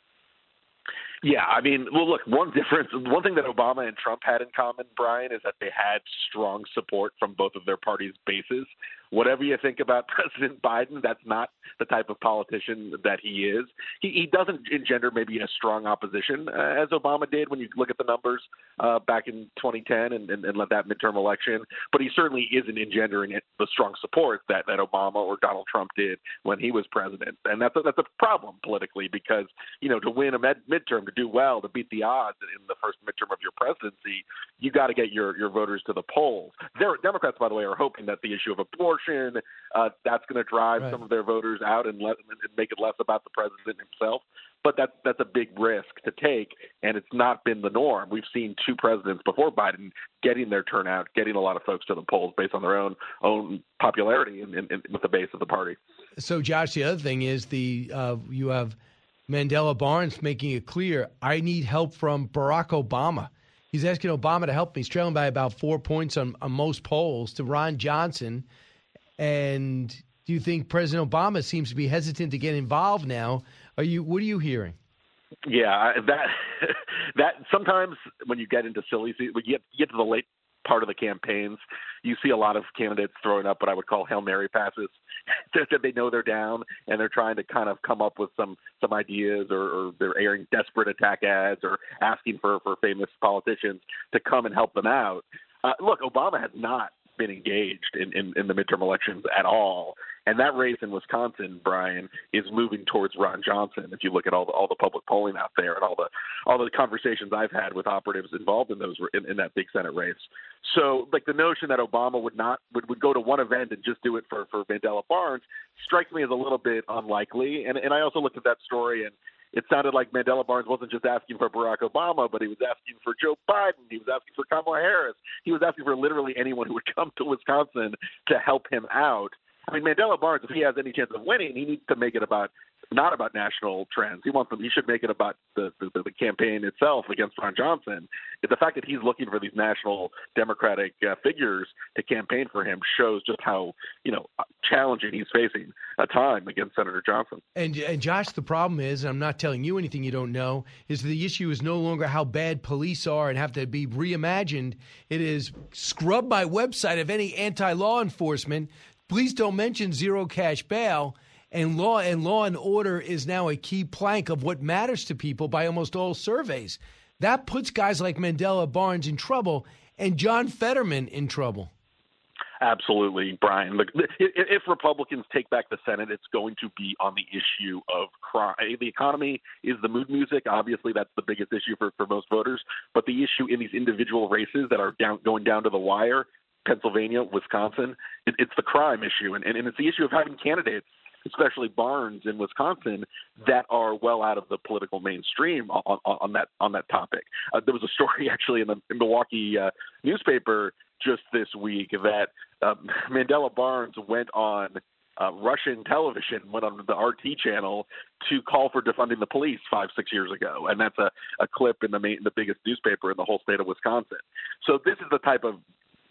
Yeah, I mean, well, look, one thing that Obama and Trump had in common, Brian, is that they had strong support from both of their parties' bases. Whatever you think about President Biden, that's not the type of politician that he is. He doesn't engender maybe a strong opposition as Obama did when you look at the numbers back in 2010 and that midterm election. But he certainly isn't engendering the strong support that Obama or Donald Trump did when he was president. And that's a problem politically because, to win a midterm, to do well, to beat the odds in the first midterm of your presidency, you got to get your voters to the polls. Democrats, by the way, are hoping that the issue of abortion abortion, that's going to drive some of their voters out and make it less about the president himself. But that's a big risk to take, and it's not been the norm. We've seen two presidents before Biden getting their turnout, getting a lot of folks to the polls based on their own popularity and with the base of the party. So, Josh, the other thing is you have Mandela Barnes making it clear, I need help from Barack Obama. He's asking Obama to help me. He's trailing by about 4 points on most polls to Ron Johnson. And do you think President Obama seems to be hesitant to get involved now? What are you hearing? Yeah, that sometimes when you get into when you get to the late part of the campaigns, you see a lot of candidates throwing up what I would call Hail Mary passes. That they know they're down and they're trying to kind of come up with some ideas, or they're airing desperate attack ads or asking for famous politicians to come and help them out. Look, Obama has not been engaged in the midterm elections at all. And that race in Wisconsin, Brian, is moving towards Ron Johnson. If you look at all the public polling out there and all the conversations I've had with operatives involved in those in that big Senate race, so like the notion that Obama would go to one event and just do it for Mandela Barnes strikes me as a little bit unlikely. And I also looked at that story, and it sounded like Mandela Barnes wasn't just asking for Barack Obama, but he was asking for Joe Biden. He was asking for Kamala Harris. He was asking for literally anyone who would come to Wisconsin to help him out. I mean, Mandela Barnes, if he has any chance of winning, he needs to make it not about national trends. He should make it about the campaign itself against Ron Johnson. The fact that he's looking for these national Democratic figures to campaign for him shows just how challenging he's facing a time against Senator Johnson. And Josh, the problem is, and I'm not telling you anything you don't know, is the issue is no longer how bad police are and have to be reimagined. It is scrub my website of any anti-law enforcement. Please don't mention zero cash bail. And law and order is now a key plank of what matters to people by almost all surveys. That puts guys like Mandela Barnes in trouble and John Fetterman in trouble. Absolutely, Brian. Look, if Republicans take back the Senate, it's going to be on the issue of crime. The economy is the mood music. Obviously, that's the biggest issue for most voters. But the issue in these individual races that are going down to the wire, Pennsylvania, Wisconsin, it's the crime issue. And it's the issue of having candidates, especially Barnes in Wisconsin, that are well out of the political mainstream on that topic. There was a story actually in the Milwaukee newspaper just this week that Mandela Barnes went on Russian television, went on the RT channel to call for defunding the police 5-6 years ago, and that's a clip in the biggest newspaper in the whole state of Wisconsin. So this is the type of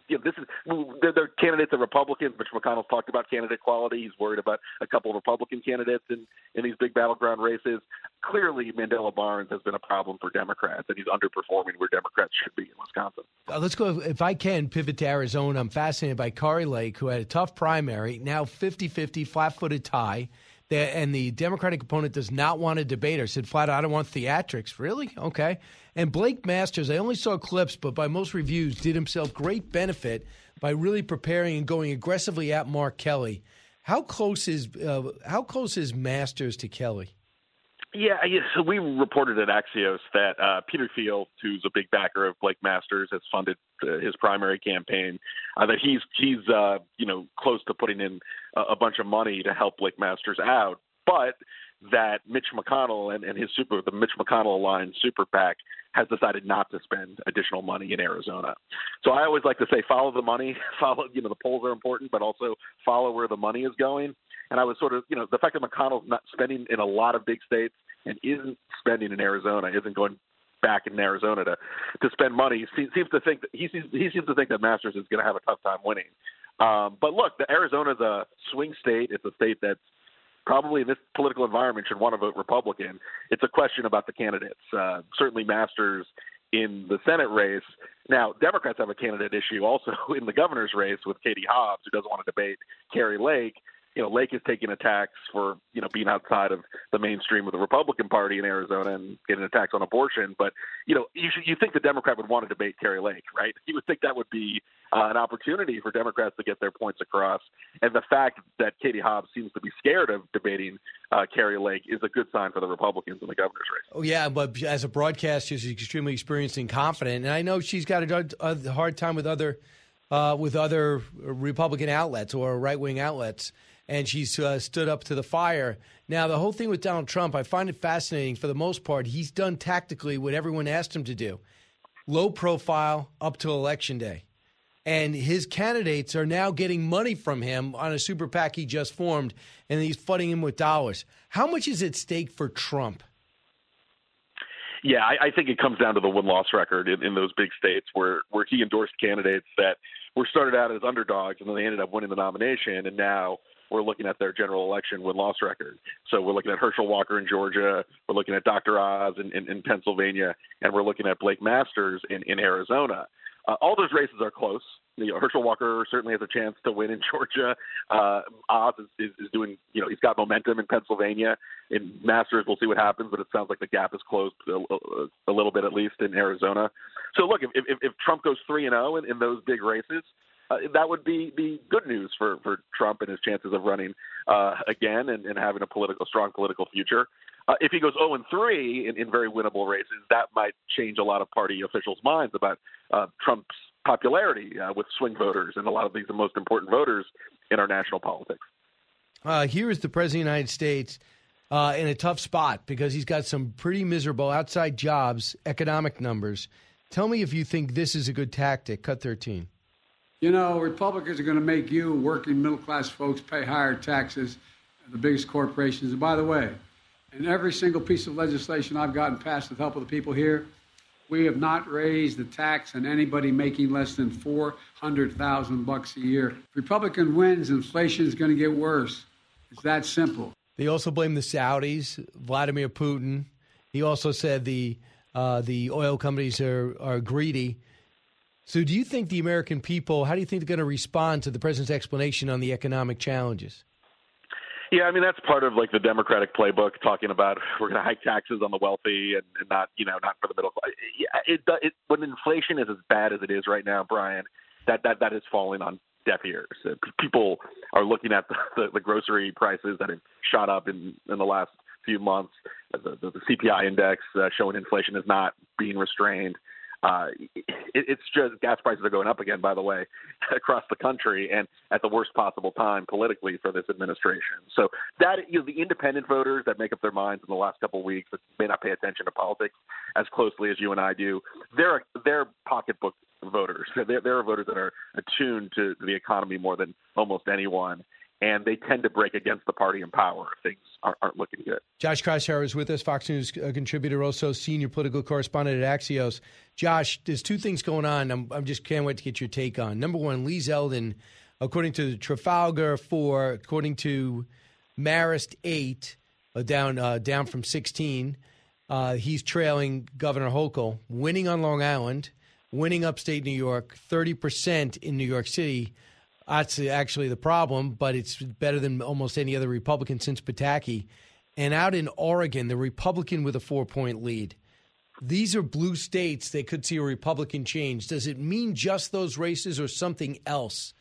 they're candidates of Republicans. Mitch McConnell's talked about candidate quality. He's worried about a couple of Republican candidates in these big battleground races. Clearly, Mandela Barnes has been a problem for Democrats, and he's underperforming where Democrats should be in Wisconsin. Let's go, if I can, pivot to Arizona. I'm fascinated by Kari Lake, who had a tough primary, now 50-50, flat-footed tie. And the Democratic opponent does not want to debate her. Said flat out, I don't want theatrics. Really? Okay. And Blake Masters, I only saw clips, but by most reviews, did himself great benefit by really preparing and going aggressively at Mark Kelly. How close is Masters to Kelly? Yeah, so we reported at Axios that Peter Thiel, who's a big backer of Blake Masters, has funded his primary campaign. That he's close to putting in a bunch of money to help Blake Masters out, but that Mitch McConnell and the Mitch McConnell-aligned super PAC has decided not to spend additional money in Arizona. So I always like to say, follow the money. The polls are important, but also follow where the money is going. And I was sort of, the fact that McConnell's not spending in a lot of big states and isn't spending in Arizona, isn't going back in Arizona to spend money, seems to think that Masters is going to have a tough time winning. But look, Arizona's a swing state. It's a state that's probably in this political environment should want to vote Republican. It's a question about the candidates. Certainly Masters in the Senate race. Now, Democrats have a candidate issue also in the governor's race with Katie Hobbs, who doesn't want to debate Kari Lake. Lake is taking attacks for, being outside of the mainstream of the Republican Party in Arizona and getting attacks on abortion. But, you think the Democrat would want to debate Kari Lake, right? You would think that would be an opportunity for Democrats to get their points across. And the fact that Katie Hobbs seems to be scared of debating Kari Lake is a good sign for the Republicans in the governor's race. Oh, yeah, but as a broadcaster, she's extremely experienced and confident. And I know she's got a hard time with other with other Republican outlets or right-wing outlets, and she's stood up to the fire. Now, the whole thing with Donald Trump, I find it fascinating. For the most part, he's done tactically what everyone asked him to do. Low profile up to Election Day. And his candidates are now getting money from him on a super PAC he just formed, and he's flooding him with dollars. How much is at stake for Trump? Yeah, I think it comes down to the win-loss record in those big states where he endorsed candidates that were started out as underdogs, and then they ended up winning the nomination, and now we're looking at their general election win-loss record. So we're looking at Herschel Walker in Georgia, we're looking at Dr. Oz in Pennsylvania, and we're looking at Blake Masters in Arizona. All those races are close. Herschel Walker certainly has a chance to win in Georgia. Oz is doing, he's got momentum in Pennsylvania. In Masters, we'll see what happens, but it sounds like the gap is closed a little bit, at least in Arizona. So look, if Trump goes 3-0 in those big races, that would be good news for Trump and his chances of running again and having a strong political future. If he goes 0-3 in very winnable races, that might change a lot of party officials' minds about Trump's popularity with swing voters and a lot of these the most important voters in our national politics. Here is the President of the United States in a tough spot because he's got some pretty miserable outside jobs, economic numbers. Tell me if you think this is a good tactic. Cut 13. Republicans are going to make you, working middle-class folks, pay higher taxes than the biggest corporations. And by the way, in every single piece of legislation I've gotten passed with help of the people here, we have not raised the tax on anybody making less than $400,000 a year. If Republican wins, inflation is going to get worse. It's that simple. They also blame the Saudis, Vladimir Putin. He also said the oil companies are greedy. So do you think the American people, how do you think they're going to respond to the president's explanation on the economic challenges? Yeah, I mean, that's part of like the Democratic playbook, talking about we're going to hike taxes on the wealthy and not for the middle class. Yeah, when inflation is as bad as it is right now, Brian, that is falling on deaf ears. People are looking at the grocery prices that have shot up in the last few months. The CPI index showing inflation is not being restrained. It's just gas prices are going up again, by the way, across the country and at the worst possible time politically for this administration. So that the independent voters that make up their minds in the last couple of weeks that may not pay attention to politics as closely as you and I do, they're pocketbook voters. They're voters that are attuned to the economy more than almost anyone. And they tend to break against the party in power if things aren't looking good. Josh Kraushaar is with us, Fox News contributor, also senior political correspondent at Axios. Josh, there's two things going on I'm just can't wait to get your take on. Number one, Lee Zeldin, according to Trafalgar 4, according to Marist 8, down from 16, he's trailing Governor Hochul, winning on Long Island, winning upstate New York, 30% in New York City. That's actually the problem, but it's better than almost any other Republican since Pataki. And out in Oregon, the Republican with a 4-point lead. These are blue states. They could see a Republican change. Does it mean just those races or something else?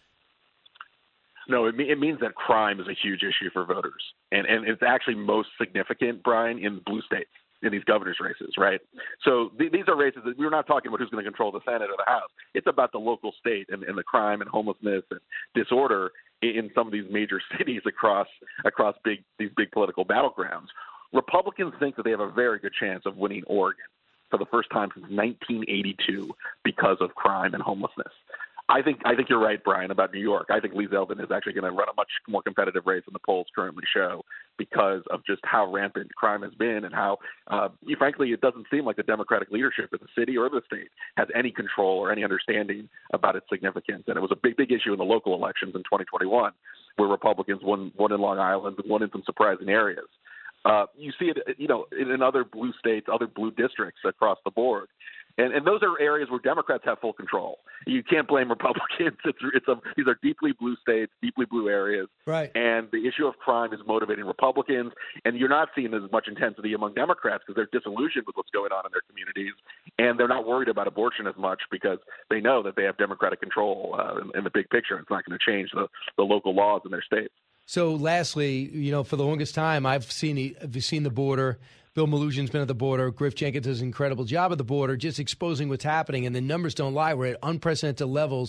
No, it means that crime is a huge issue for voters. And it's actually most significant, Brian, in blue states, in these governor's races, right? So these are races that we're not talking about who's going to control the Senate or the House. It's about the local state and the crime and homelessness and disorder in some of these major cities across these big political battlegrounds. Republicans think that they have a very good chance of winning Oregon for the first time since 1982 because of crime and homelessness. I think you're right, Brian, about New York. I think Lee Zeldin is actually going to run a much more competitive race than the polls currently show because of just how rampant crime has been and how, frankly, it doesn't seem like the Democratic leadership in the city or the state has any control or any understanding about its significance. And it was a big issue in the local elections in 2021 where Republicans won in Long Island and won in some surprising areas. You see it, in other blue states, other blue districts across the board. And those are areas where Democrats have full control. You can't blame Republicans. These are deeply blue states, deeply blue areas. Right. And the issue of crime is motivating Republicans. And you're not seeing as much intensity among Democrats because they're disillusioned with what's going on in their communities. And they're not worried about abortion as much because they know that they have Democratic control in the big picture. It's not going to change the local laws in their states. So lastly, for the longest time, I've seen the border. Bill Maloogian's been at the border. Griff Jenkins does an incredible job at the border, just exposing what's happening. And the numbers don't lie. We're at unprecedented levels.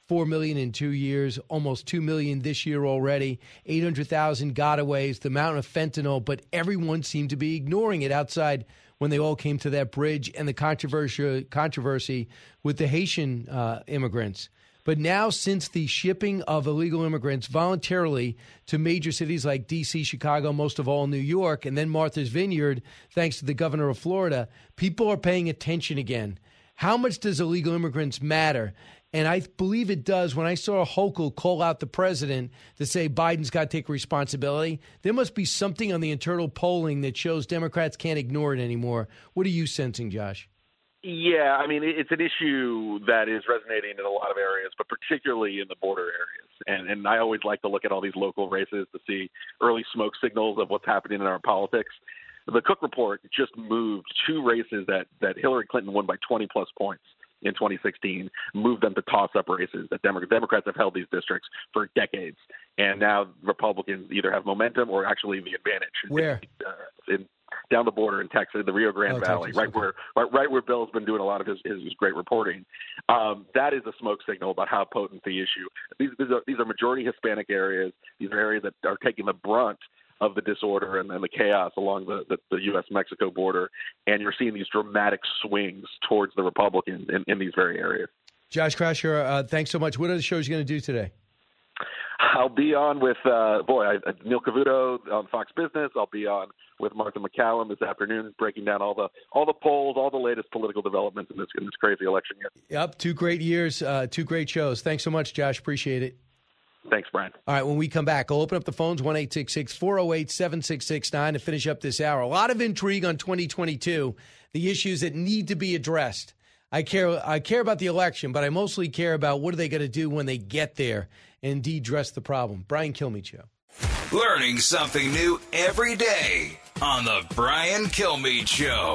4 million in 2 years, almost 2 million this year already, 800,000 gotaways, the mountain of fentanyl, but everyone seemed to be ignoring it outside when they all came to that bridge and the controversy with the Haitian immigrants. But now, since the shipping of illegal immigrants voluntarily to major cities like D.C., Chicago, most of all New York, and then Martha's Vineyard, thanks to the governor of Florida, people are paying attention again. How much does illegal immigrants matter? And I believe it does. When I saw Hochul call out the president to say Biden's got to take responsibility, there must be something on the internal polling that shows Democrats can't ignore it anymore. What are you sensing, Josh? Yeah, I mean, it's an issue that is resonating in a lot of areas, but particularly in the border areas. And I always like to look at all these local races to see early smoke signals of what's happening in our politics. The Cook Report just moved 2 races that Hillary Clinton won by 20-plus points in 2016, moved them to toss-up races that Democrats have held these districts for decades. And now Republicans either have momentum or actually the advantage. Where? Down the border in Texas, the Rio Grande Valley, Texas, right where Bill's been doing a lot of his great reporting. That is a smoke signal about how potent the issue. These are majority Hispanic areas. These are areas that are taking the brunt of the disorder and the chaos along the U.S.-Mexico border, and you're seeing these dramatic swings towards the Republicans in these very areas. Josh Krasher, thanks so much. What other shows are you going to do today? I'll be on with Neil Cavuto on Fox Business. I'll be on with Martha McCallum this afternoon, breaking down all the polls, all the latest political developments in this crazy election year. Yep, 2 great years, 2 great shows. Thanks so much, Josh. Appreciate it. Thanks, Brian. All right, when we come back, I'll open up the phones, 1-866-408-7669, to finish up this hour. A lot of intrigue on 2022, the issues that need to be addressed. I care about the election, but I mostly care about what are they going to do when they get there and de-address the problem. Brian Kilmeade Show. Learning something new every day on the Brian Kilmeade Show.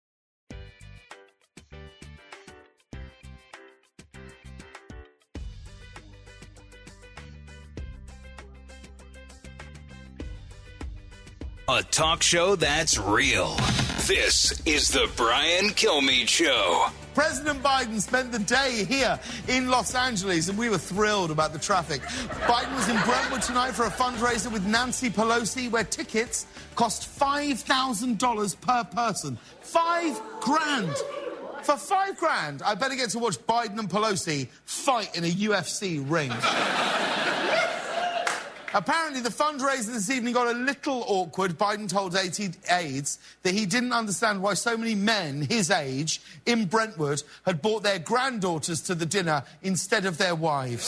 A talk show that's real. This is the Brian Kilmeade Show. President Biden spent the day here in Los Angeles, and we were thrilled about the traffic. Biden was in Brentwood tonight for a fundraiser with Nancy Pelosi, where tickets cost $5,000 per person. $5,000. For $5,000, I better get to watch Biden and Pelosi fight in a UFC ring. Apparently, the fundraiser this evening got a little awkward. Biden told aides that he didn't understand why so many men his age in Brentwood had brought their granddaughters to the dinner instead of their wives.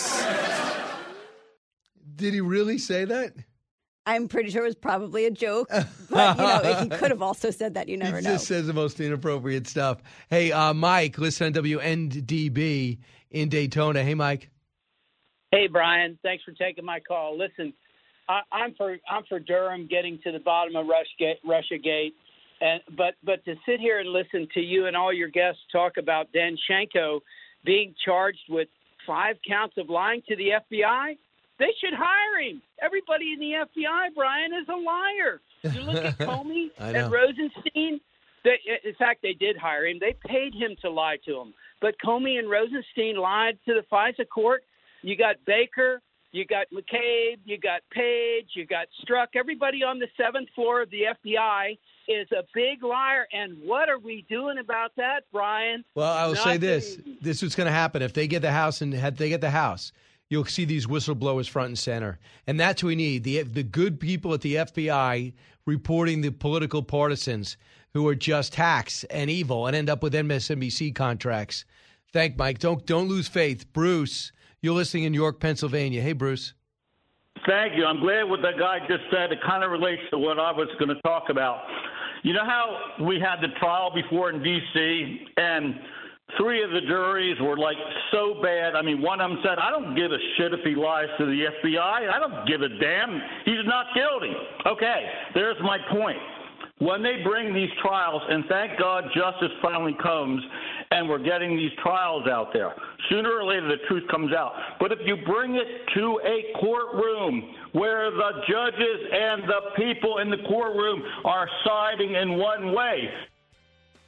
Did he really say that? I'm pretty sure it was probably a joke, but, he could have also said that. You never know. He just says the most inappropriate stuff. Hey, Mike, listen on WNDB in Daytona. Hey, Mike. Hey, Brian. Thanks for taking my call. Listen, I'm for Durham getting to the bottom of Russiagate, but to sit here and listen to you and all your guests talk about Danchenko being charged with 5 counts of lying to the FBI, they should hire him. Everybody in the FBI, Brian, is a liar. You look at Comey and Rosenstein. In fact, they did hire him. They paid him to lie to him. But Comey and Rosenstein lied to the FISA court. You got Baker, you got McCabe, you got Page, you got Strzok. Everybody on the 7th floor of the FBI is a big liar. And what are we doing about that, Brian? Well, I will say this. This is what's going to happen. If they get the House you'll see these whistleblowers front and center. And that's what we need. The good people at the FBI reporting the political partisans who are just hacks and evil and end up with MSNBC contracts. Thank Mike. Don't lose faith. Bruce, you're listening in York, Pennsylvania. Hey, Bruce. Thank you. I'm glad what that guy just said. It kind of relates to what I was going to talk about. You know how we had the trial before in D.C., and 3 of the juries were, so bad. I mean, one of them said, I don't give a shit if he lies to the FBI. I don't give a damn. He's not guilty. Okay, there's my point. When they bring these trials, and thank God justice finally comes, and we're getting these trials out there. Sooner or later, the truth comes out. But if you bring it to a courtroom where the judges and the people in the courtroom are siding in one way.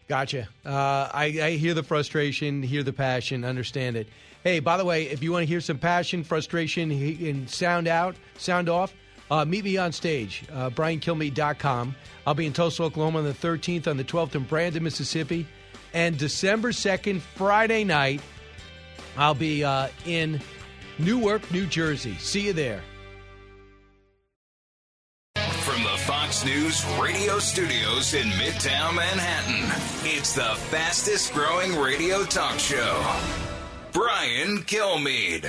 Gotcha. I hear the frustration, hear the passion, understand it. Hey, by the way, if you want to hear some passion, frustration, and sound off, meet me on stage, BrianKilmeade.com. I'll be in Tulsa, Oklahoma on the 13th, on the 12th in Brandon, Mississippi. And December 2nd, Friday night, I'll be in Newark, New Jersey. See you there. From the Fox News radio studios in Midtown Manhattan, it's the fastest growing radio talk show. Brian Kilmeade.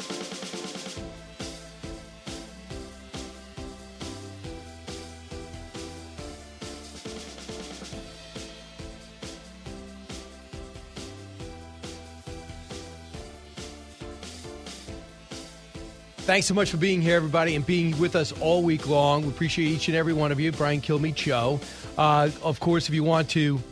Thanks so much for being here, everybody, and being with us all week long. We appreciate each and every one of you. Brian Kilmeade Show. Of course, if you want to,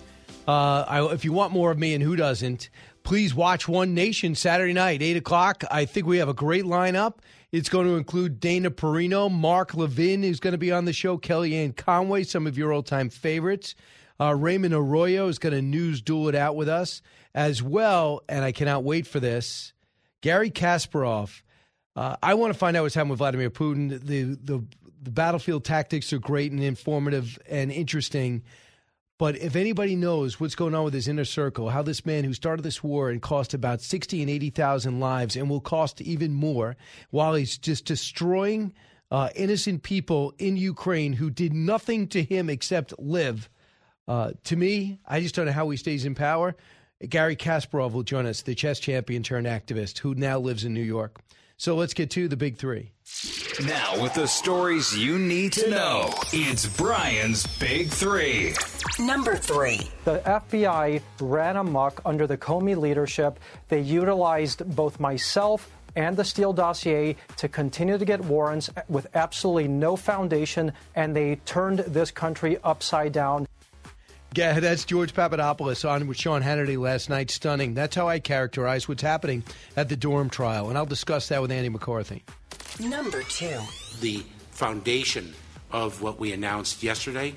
if you want more of me, and who doesn't, please watch One Nation Saturday night, 8 o'clock. I think we have a great lineup. It's going to include Dana Perino, Mark Levin, who's going to be on the show, Kellyanne Conway, some of your old-time favorites. Raymond Arroyo is going to news duel it out with us as well, and I cannot wait for this. Gary Kasparov. I want to find out what's happening with Vladimir Putin. The battlefield tactics are great and informative and interesting. But if anybody knows what's going on with his inner circle, how this man who started this war and cost about 60 and 80,000 lives and will cost even more while he's just destroying innocent people in Ukraine who did nothing to him except live, to me, I just don't know how he stays in power. Gary Kasparov will join us, the chess champion turned activist who now lives in New York. So let's get to the big three. Now, with the stories you need to know, it's Brian's Big Three. Number 3. The FBI ran amok under the Comey leadership. They utilized both myself and the Steele dossier to continue to get warrants with absolutely no foundation, and they turned this country upside down. Yeah, that's George Papadopoulos on with Sean Hannity last night. Stunning. That's how I characterize what's happening at the Durham trial, and I'll discuss that with Andy McCarthy. Number 2. The foundation of what we announced yesterday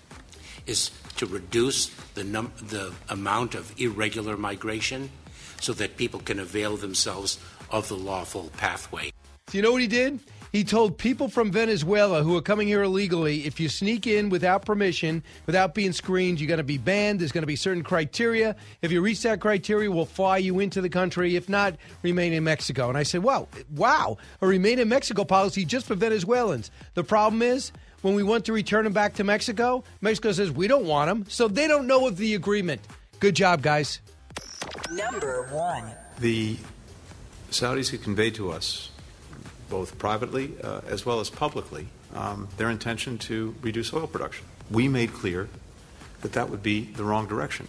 is to reduce the amount of irregular migration so that people can avail themselves of the lawful pathway. So you know what he did? He told people from Venezuela who are coming here illegally, if you sneak in without permission, without being screened, you're going to be banned. There's going to be certain criteria. If you reach that criteria, we'll fly you into the country. If not, remain in Mexico. And I said, wow, a remain in Mexico policy just for Venezuelans. The problem is, when we want to return them back to Mexico, Mexico says we don't want them. So they don't know of the agreement. Good job, guys. Number 1. The Saudis have conveyed to us, both privately as well as publicly, their intention to reduce oil production. We made clear that that would be the wrong direction.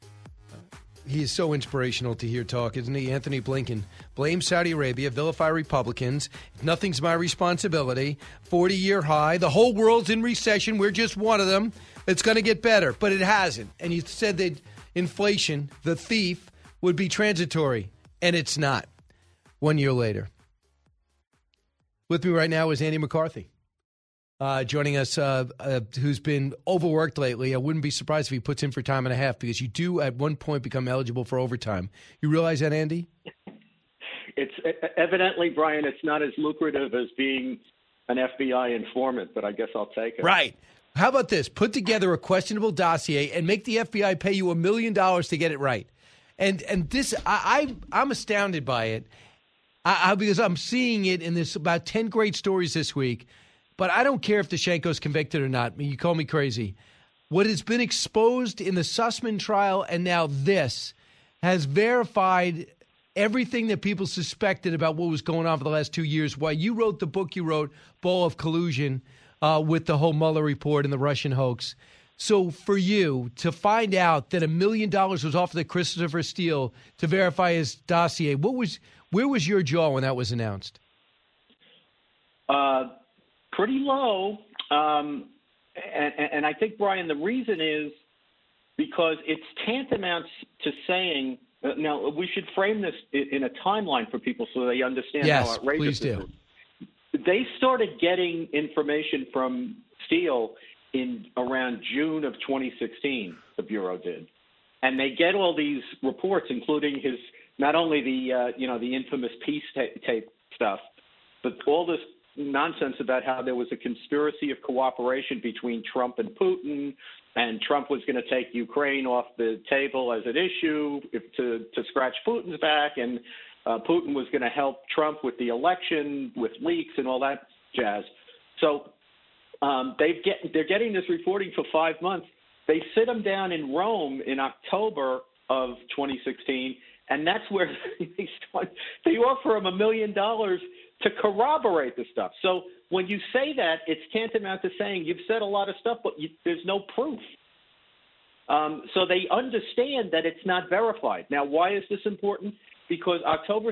He is so inspirational to hear talk, isn't he? Anthony Blinken blames Saudi Arabia, vilify Republicans. Nothing's my responsibility. 40-year high. The whole world's in recession. We're just one of them. It's going to get better, but it hasn't. And you said that inflation, the thief, would be transitory, and it's not. 1 year later. With me right now is Andy McCarthy, joining us, who's been overworked lately. I wouldn't be surprised if he puts in for time and a half, because you do at one point become eligible for overtime. You realize that, Andy? It's evidently, Brian, it's not as lucrative as being an FBI informant, but I guess I'll take it. Right. How about this? Put together a questionable dossier and make the FBI pay you $1 million to get it right. And this, I'm astounded by it. Because I'm seeing it in this about 10 great stories this week, but I don't care if Daschenko's convicted or not. I mean, you call me crazy. What has been exposed in the Sussman trial and now this has verified everything that people suspected about what was going on for the last 2 years. Why you wrote the book you wrote, Ball of Collusion, with the whole Mueller report and the Russian hoax. So for you to find out that $1 million was offered to Christopher Steele to verify his dossier, where was your jaw when that was announced? Pretty low. And I think, Brian, the reason is because it's tantamount to saying, now we should frame this in a timeline for people so they understand how outrageous this is. They started getting information from Steele in around June of 2016, the Bureau did. and they get all these reports, including his not only the the infamous peace tape stuff, but all this nonsense about how there was a conspiracy of cooperation between Trump and Putin, and Trump was going to take Ukraine off the table as an issue to scratch Putin's back, and Putin was going to help Trump with the election, with leaks and all that jazz. So they're getting this reporting for 5 months. They sit them down in Rome in October of 2016, and that's where they offer him $1 million to corroborate the stuff. So when you say that, it's tantamount to saying you've said a lot of stuff, but there's no proof. So they understand that it's not verified. Now, why is this important? Because October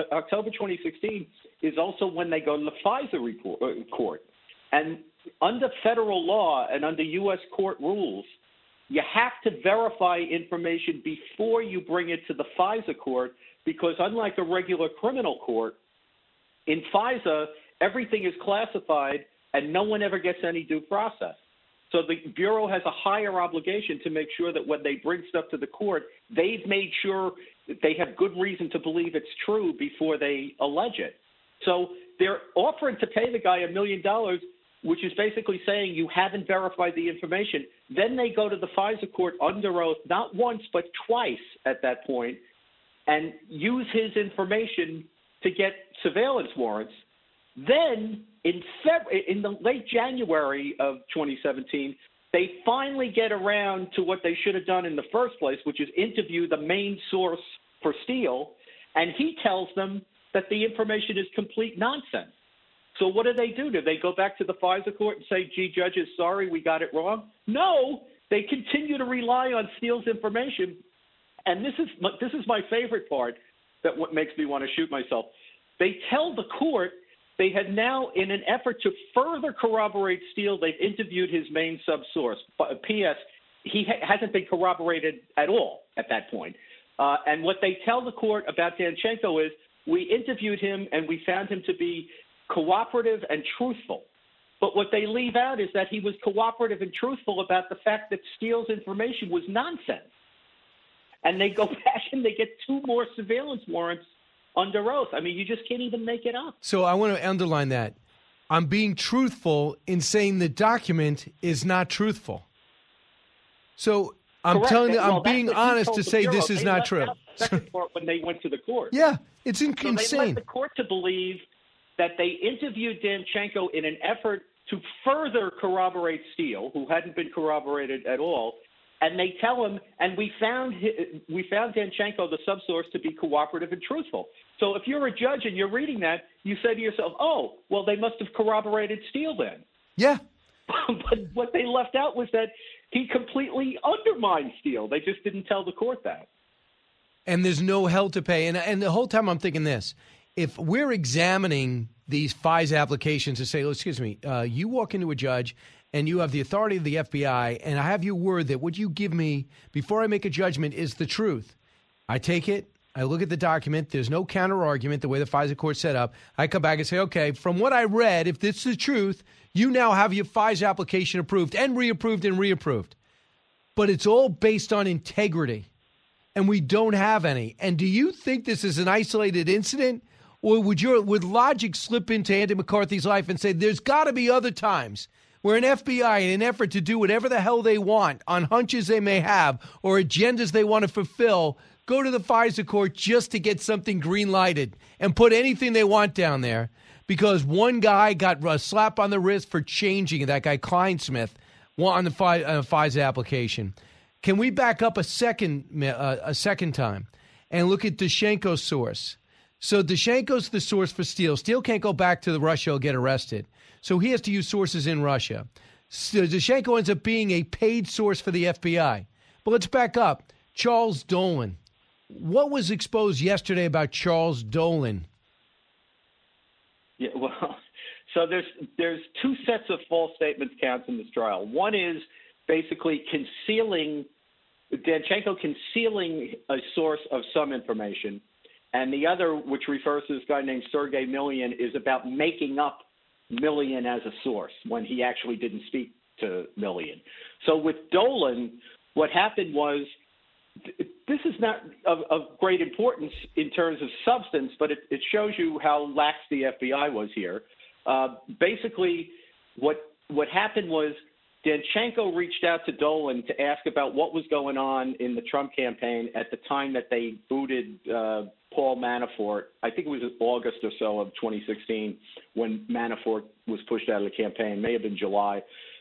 2016 is also when they go to the FISA court. And under federal law and under U.S. court rules, you have to verify information before you bring it to the FISA court, because unlike a regular criminal court, in FISA, everything is classified and no one ever gets any due process. So the Bureau has a higher obligation to make sure that when they bring stuff to the court, they've made sure that they have good reason to believe it's true before they allege it. So they're offering to pay the guy $1 million, which is basically saying you haven't verified the information. Then they go to the FISA court under oath, not once but twice at that point, and use his information to get surveillance warrants. Then in the late January of 2017, they finally get around to what they should have done in the first place, which is interview the main source for Steele, and he tells them that the information is complete nonsense. So what do? Do they go back to the FISA court and say, gee, judges, sorry, we got it wrong? No, they continue to rely on Steele's information. And this is my favorite part, that what makes me want to shoot myself. They tell the court they had now, in an effort to further corroborate Steele, they've interviewed his main subsource. P.S., he hasn't been corroborated at all at that point. And what they tell the court about Danchenko is, we interviewed him and we found him to be cooperative and truthful. But what they leave out is that he was cooperative and truthful about the fact that Steele's information was nonsense. And they go back and they get 2 more surveillance warrants under oath. I mean, you just can't even make it up. So I want to underline that. I'm being truthful in saying the document is not truthful. So I'm telling you, I'm being honest to say this is not true. Second part when they went to the court. Yeah, it's insane. So they led the court to believe that they interviewed Danchenko in an effort to further corroborate Steele, who hadn't been corroborated at all. And they tell him, and we found Danchenko, the subsource, to be cooperative and truthful. So if you're a judge and you're reading that, you say to yourself, oh, well, they must have corroborated Steele then. Yeah. But what they left out was that he completely undermined Steele. They just didn't tell the court that. And there's no hell to pay. And the whole time I'm thinking this. If we're examining these FISA applications to say, oh, excuse me, you walk into a judge and you have the authority of the FBI, and I have your word that what you give me before I make a judgment is the truth. I take it. I look at the document. There's no counter-argument the way the FISA court's set up. I come back and say, okay, from what I read, if this is the truth, you now have your FISA application approved and reapproved and reapproved. But it's all based on integrity, and we don't have any. And do you think this is an isolated incident? Or would logic slip into Andy McCarthy's life and say there's got to be other times where an FBI, in an effort to do whatever the hell they want on hunches they may have or agendas they want to fulfill, go to the FISA court just to get something green-lighted and put anything they want down there because one guy got a slap on the wrist for changing, that guy Kleinsmith, on the FISA application. Can we back up a second time and look at Danchenko's source? So Danchenko's the source for Steele. Steele can't go back to Russia or get arrested. So he has to use sources in Russia. So Danchenko ends up being a paid source for the FBI. But let's back up. Charles Dolan. What was exposed yesterday about Charles Dolan? Yeah, well, so there's 2 sets of false statements counts in this trial. One is basically Danchenko concealing a source of some information. And the other, which refers to this guy named Sergei Millian, is about making up Millian as a source when he actually didn't speak to Millian. So with Dolan, what happened was this is not of great importance in terms of substance, but it shows you how lax the FBI was here. Basically, what happened was Danchenko reached out to Dolan to ask about what was going on in the Trump campaign at the time that they booted Paul Manafort. I think it was August or so of 2016 when Manafort was pushed out of the campaign. May have been July.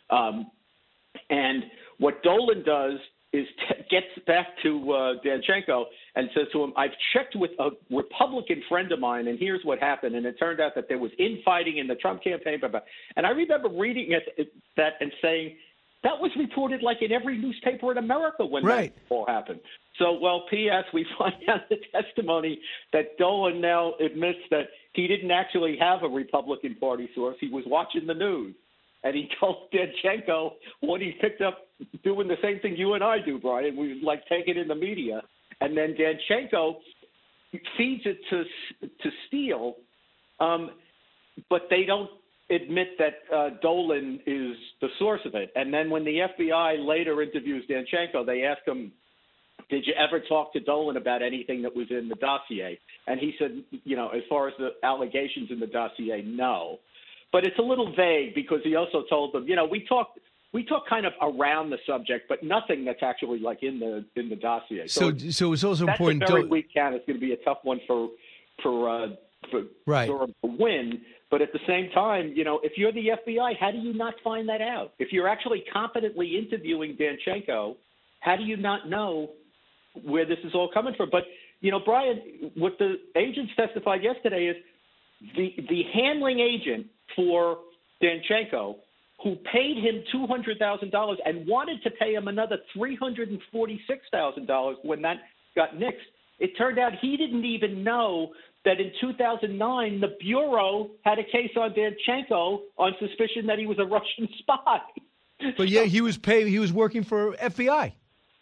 And what Dolan does is gets back to Danchenko and says to him, I've checked with a Republican friend of mine, and here's what happened. And it turned out that there was infighting in the Trump campaign. And I remember reading that and saying, that was reported like in every newspaper in America when that all happened. So, well, P.S., we find out the testimony that Dolan now admits that he didn't actually have a Republican Party source. He was watching the news. And he told Danchenko what he picked up doing the same thing you and I do, Brian. We like take it in the media. And then Danchenko feeds it to Steele, but they don't admit that Dolan is the source of it. And then when the FBI later interviews Danchenko, they ask him, did you ever talk to Dolan about anything that was in the dossier? And he said, as far as the allegations in the dossier, no. But it's a little vague because he also told them, we talk kind of around the subject, but nothing that's actually like in the dossier. So it's also that's important. That's a very weak count. It's going to be a tough one for Durham to win. But at the same time, if you're the FBI, how do you not find that out? If you're actually competently interviewing Danchenko, how do you not know where this is all coming from? But Brian, what the agents testified yesterday is the handling agent for Danchenko, who paid him $200,000 and wanted to pay him another $346,000 when that got nixed. It turned out he didn't even know that in 2009 the Bureau had a case on Danchenko on suspicion that he was a Russian spy. But yeah, he was paid. He was working for FBI.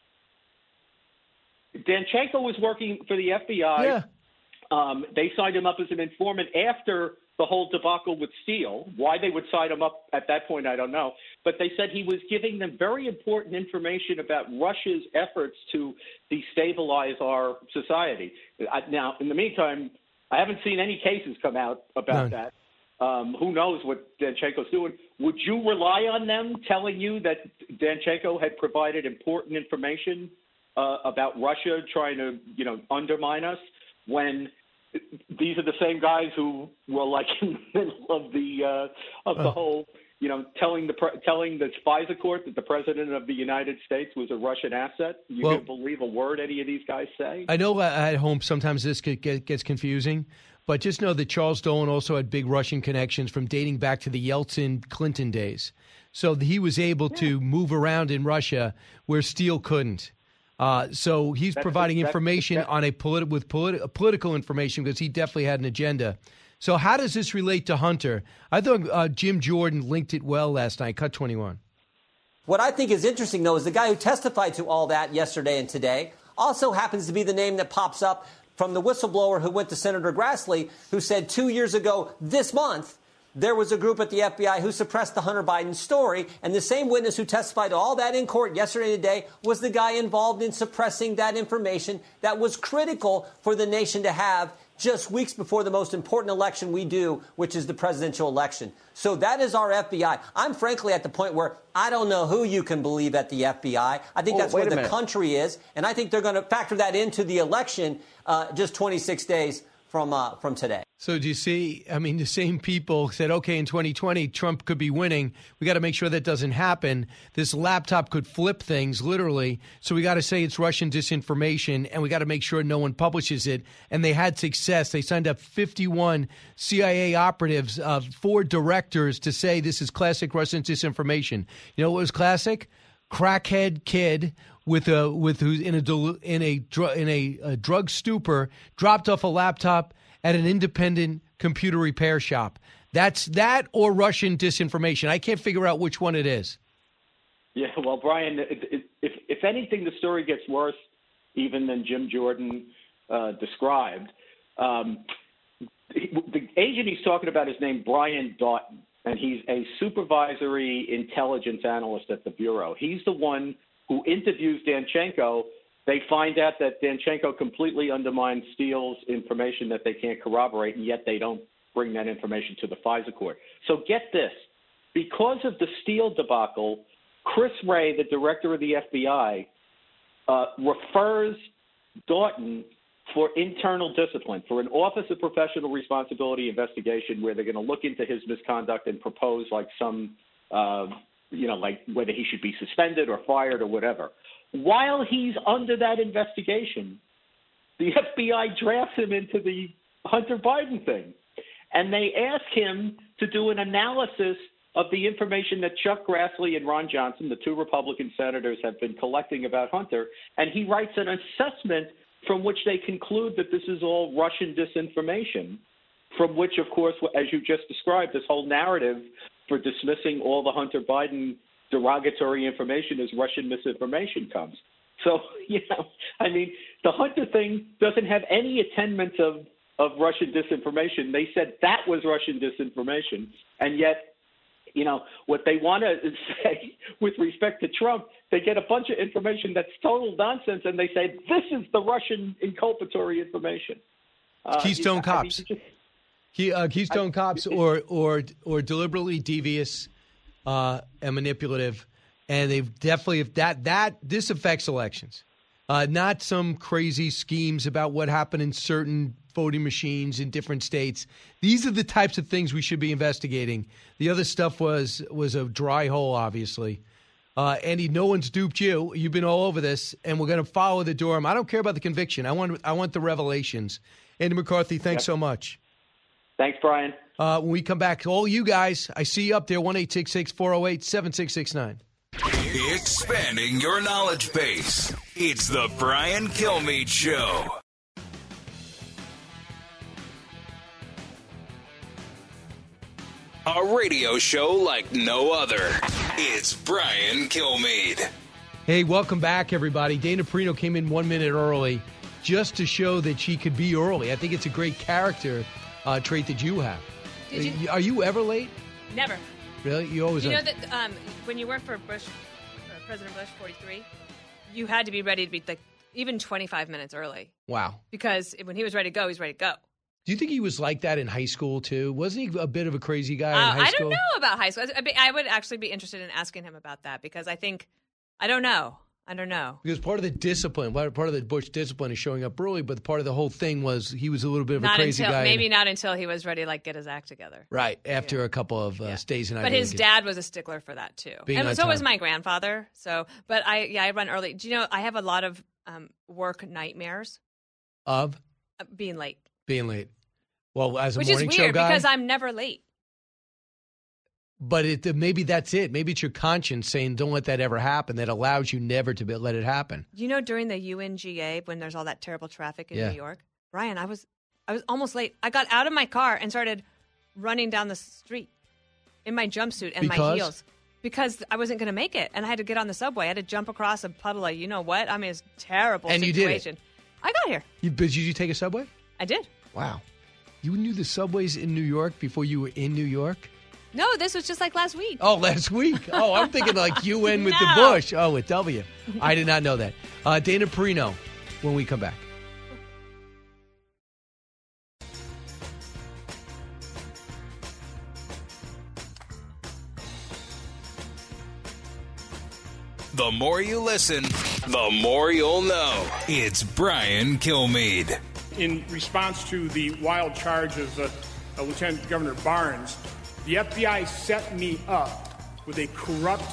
Danchenko was working for the FBI. Yeah. They signed him up as an informant after the whole debacle with Steele. Why they would sign him up at that point, I don't know. But they said he was giving them very important information about Russia's efforts to destabilize our society. Now, in the meantime, I haven't seen any cases come out about that. Who knows what Danchenko's doing? Would you rely on them telling you that Danchenko had provided important information about Russia trying to, undermine us when these are the same guys who were like in the middle of the whole, telling the FISA court that the president of the United States was a Russian asset? You can believe a word any of these guys say? I know at home sometimes this gets confusing, but just know that Charles Dolan also had big Russian connections from dating back to the Yeltsin-Clinton days. So he was able to move around in Russia where Steele couldn't. So he's providing information on political information because he definitely had an agenda. So how does this relate to Hunter? I thought Jim Jordan linked it well last night. Cut 21. What I think is interesting, though, is the guy who testified to all that yesterday and today also happens to be the name that pops up from the whistleblower who went to Senator Grassley, who said 2 years ago this month, there was a group at the FBI who suppressed the Hunter Biden story, and the same witness who testified to all that in court yesterday and today was the guy involved in suppressing that information that was critical for the nation to have just weeks before the most important election we do, which is the presidential election. So that is our FBI. I'm frankly at the point where I don't know who you can believe at the FBI. I think that's where the country is, and I think they're going to factor that into the election just 26 days from today. So do you see, the same people said, okay, in 2020, Trump could be winning. We got to make sure that doesn't happen. This laptop could flip things, literally. So we got to say it's Russian disinformation, and we got to make sure no one publishes it. And they had success. They signed up 51 CIA operatives, 4 directors to say this is classic Russian disinformation. You know what was classic? Crackhead kid who's in a drug stupor, dropped off a laptop at an independent computer repair shop. That's that or Russian disinformation. I can't figure out which one it is. Yeah, well, Brian, if anything, the story gets worse even than Jim Jordan described. The agent he's talking about is named Brian Doughton, and he's a supervisory intelligence analyst at the Bureau. He's the one who interviews Danchenko They find out that Danchenko completely undermined Steele's information that they can't corroborate, and yet they don't bring that information to the FISA court. So get this. Because of the Steele debacle, Chris Wray, the director of the FBI, refers Doughton for internal discipline, for an Office of Professional Responsibility investigation where they're going to look into his misconduct and propose like some, like whether he should be suspended or fired or whatever. While he's under that investigation, the FBI drafts him into the Hunter Biden thing. And they ask him to do an analysis of the information that Chuck Grassley and Ron Johnson, the two Republican senators, have been collecting about Hunter. And he writes an assessment from which they conclude that this is all Russian disinformation, from which, of course, as you just described, this whole narrative for dismissing all the Hunter Biden derogatory information as Russian misinformation comes. So, the Hunter thing doesn't have any attenuants of Russian disinformation. They said that was Russian disinformation, and yet, what they want to say with respect to Trump, they get a bunch of information that's total nonsense, and they say this is the Russian inculpatory information. Keystone Cops. Keystone Cops or deliberately devious and manipulative, and they've definitely this affects elections. Not some crazy schemes about what happened in certain voting machines in different states. These are the types of things we should be investigating. The other stuff was a dry hole, obviously. Andy, no one's duped you. You've been all over this, and we're going to follow the Durham. I don't care about the conviction. I want the revelations. Andy McCarthy, thanks so much. Thanks, Brian. When we come back, all you guys, I see you up there, 1-866-408-7669. Expanding your knowledge base. It's the Brian Kilmeade Show. A radio show like no other. It's Brian Kilmeade. Hey, welcome back, everybody. Dana Perino came in 1 minute early just to show that she could be early. I think it's a great character trait that you have. Are you ever late? Never. Really? You always are. You know that when you worked for President Bush 43, you had to be ready to be even 25 minutes early. Wow. Because when he was ready to go, he was ready to go. Do you think he was like that in high school, too? Wasn't he a bit of a crazy guy in high school? I don't know about high school. I would actually be interested in asking him about that because I don't know. Because part of the discipline, part of the Bush discipline is showing up early, but part of the whole thing was he was a little bit of a crazy guy. Maybe not until he was ready to get his act together. Right, after a couple of stays in Ivy But his dad was a stickler for that, too. And so was my grandfather. But I run early. Do you know, I have a lot of work nightmares. Of? Being late. Being late. Well, as a morning show guy. Which is weird because I'm never late. But maybe that's it. Maybe it's your conscience saying don't let that ever happen that allows you never to let it happen. You know, during the UNGA, when there's all that terrible traffic in New York, Brian, I was almost late. I got out of my car and started running down the street in my jumpsuit and my heels. Because I wasn't going to make it. And I had to get on the subway. I had to jump across a puddle of, you know what? I mean, it's a terrible situation. You did it. I got here. Did you take a subway? I did. Wow. You knew the subways in New York before you were in New York? No, this was just like last week. Oh, last week. Oh, I'm thinking like UN with the Bush. Oh, with W. I did not know that. Dana Perino, when we come back. The more you listen, the more you'll know. It's Brian Kilmeade. In response to the wild charge of Lieutenant Governor Barnes, the FBI set me up with a corrupt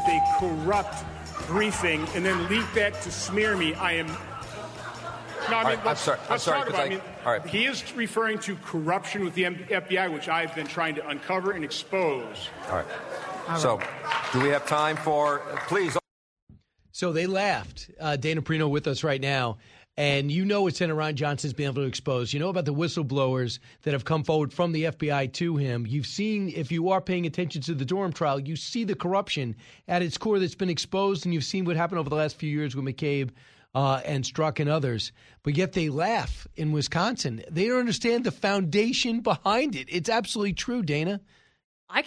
briefing and then leaked that to smear me. I'm sorry. All right. He is referring to corruption with the FBI, which I've been trying to uncover and expose. All right. So, do we have time for, please? So they laughed. Dana Perino with us right now. And you know what Senator Ron Johnson's been able to expose. You know about the whistleblowers that have come forward from the FBI to him. You've seen, if you are paying attention to the Durham trial, you see the corruption at its core that's been exposed, and you've seen what happened over the last few years with McCabe and Strzok and others. But yet they laugh in Wisconsin. They don't understand the foundation behind it. It's absolutely true, Dana. I can't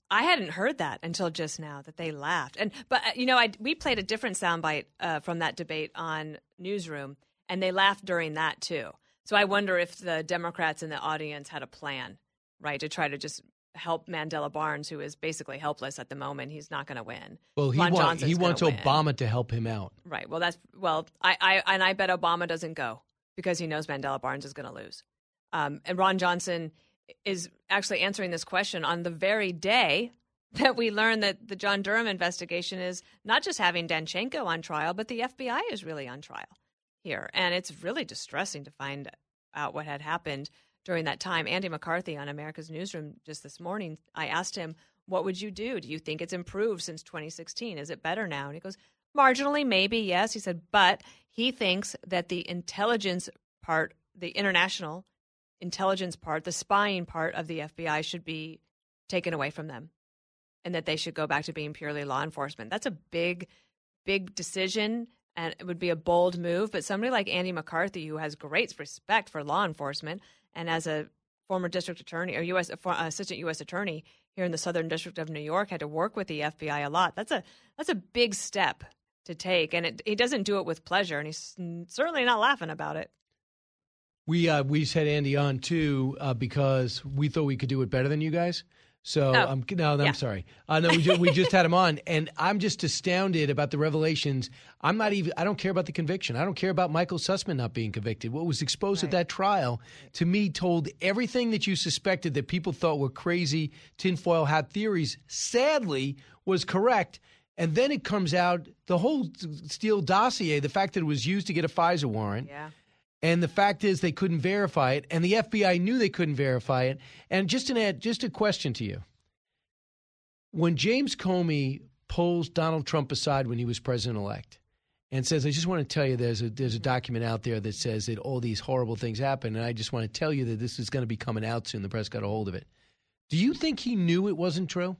I hadn't heard that until just now, that they laughed. But we played a different soundbite from that debate on Newsroom, and they laughed during that too. So I wonder if the Democrats in the audience had a plan, right, to try to just help Mandela Barnes, who is basically helpless at the moment. He's not going to win. Well, he wants Obama to help him out. Right. Well, I bet Obama doesn't go because he knows Mandela Barnes is going to lose. And Ron Johnson is actually answering this question on the very day that we learned that the John Durham investigation is not just having Danchenko on trial, but the FBI is really on trial here. And it's really distressing to find out what had happened during that time. Andy McCarthy on America's Newsroom just this morning, I asked him, what would you do? Do you think it's improved since 2016? Is it better now? And he goes, marginally, maybe, yes. He said, but he thinks that the intelligence part, the international intelligence part, the spying part of the FBI should be taken away from them and that they should go back to being purely law enforcement. That's a big, big decision, and it would be a bold move. But somebody like Andy McCarthy, who has great respect for law enforcement and as a former district attorney or assistant U.S. attorney here in the Southern District of New York, had to work with the FBI a lot. That's a big step to take, and he doesn't do it with pleasure, and he's certainly not laughing about it. We just had Andy on too because we thought we could do it better than you guys. So I'm sorry. No, we just had him on, and I'm just astounded about the revelations. I don't care about the conviction. I don't care about Michael Sussman not being convicted. What was exposed at that trial, to me, told everything that you suspected that people thought were crazy tinfoil hat theories, sadly, was correct. And then it comes out, the whole Steele dossier, the fact that it was used to get a FISA warrant. Yeah. And the fact is they couldn't verify it, and the FBI knew they couldn't verify it. And just a question to you. When James Comey pulls Donald Trump aside when he was president-elect and says, I just want to tell you there's a document out there that says that all these horrible things happen, and I just want to tell you that this is going to be coming out soon. The press got a hold of it. Do you think he knew it wasn't true?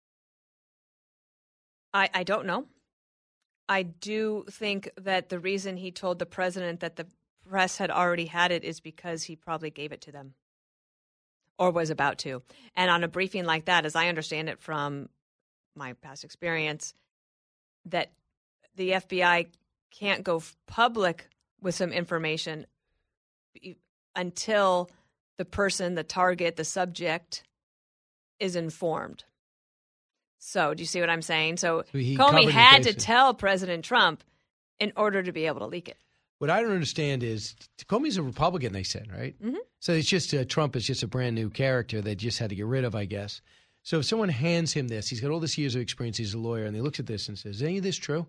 I don't know. I do think that the reason he told the president that the press had already had it is because he probably gave it to them or was about to. And on a briefing like that, as I understand it from my past experience, that the FBI can't go public with some information until the person, the target, the subject is informed. So do you see what I'm saying? So Comey had to tell President Trump in order to be able to leak it. What I don't understand is Comey's a Republican, they said, right? Mm-hmm. So it's just Trump is just a brand new character they just had to get rid of, I guess. So if someone hands him this, he's got all this years of experience, he's a lawyer, and he looks at this and says, is any of this true?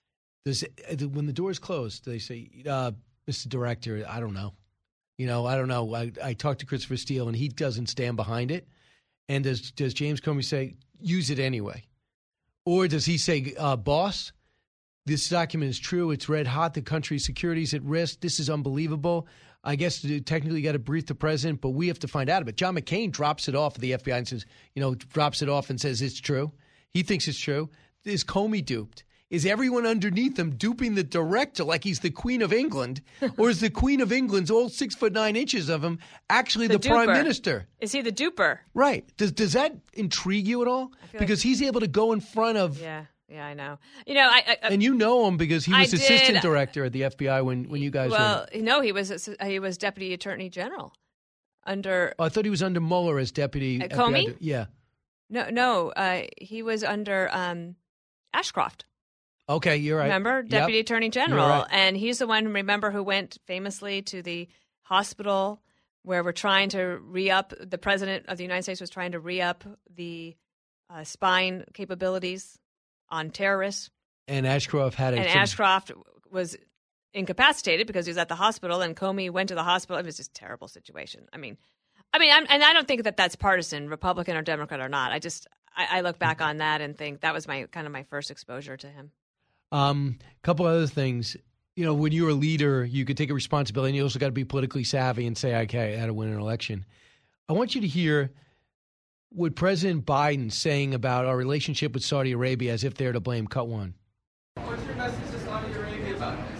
When the door's closed, they say, Mr. Director, I don't know. I don't know. I talked to Christopher Steele, and he doesn't stand behind it. And does James Comey say, use it anyway? Or does he say, boss, this document is true. It's red hot. The country's security is at risk. This is unbelievable. I guess technically you got to brief the president, but we have to find out about it. John McCain drops it off at the FBI and says, drops it off and says it's true. He thinks it's true. Is Comey duped? Is everyone underneath him duping the director like he's the Queen of England? Or is the Queen of England's all 6'9" of him actually the Prime Minister? Is he the duper? Right. Does that intrigue you at all? Because he's able to go in front of... Yeah, I know. And you know him because he was assistant director at the FBI when you guys were... Well, no, he was Deputy Attorney General under... Oh, I thought he was under Mueller as Deputy... Comey? Yeah. No, he was under Ashcroft. Okay, you're right. Remember? Deputy Attorney General. Right. And he's the one, remember, who went famously to the hospital where we're trying to re-up, the President of the United States was trying to re-up the spying capabilities on terrorists. And Ashcroft had Ashcroft was incapacitated because he was at the hospital, and Comey went to the hospital. It was just a terrible situation. I don't think that that's partisan, Republican or Democrat or not. I look back on that and think that was my first exposure to him. Couple other things. When you're a leader, you could take a responsibility, and you also got to be politically savvy and say, okay, I had to win an election. I want you to hear what President Biden's saying about our relationship with Saudi Arabia as if they're to blame. Cut one. What's your message to Saudi Arabia about this?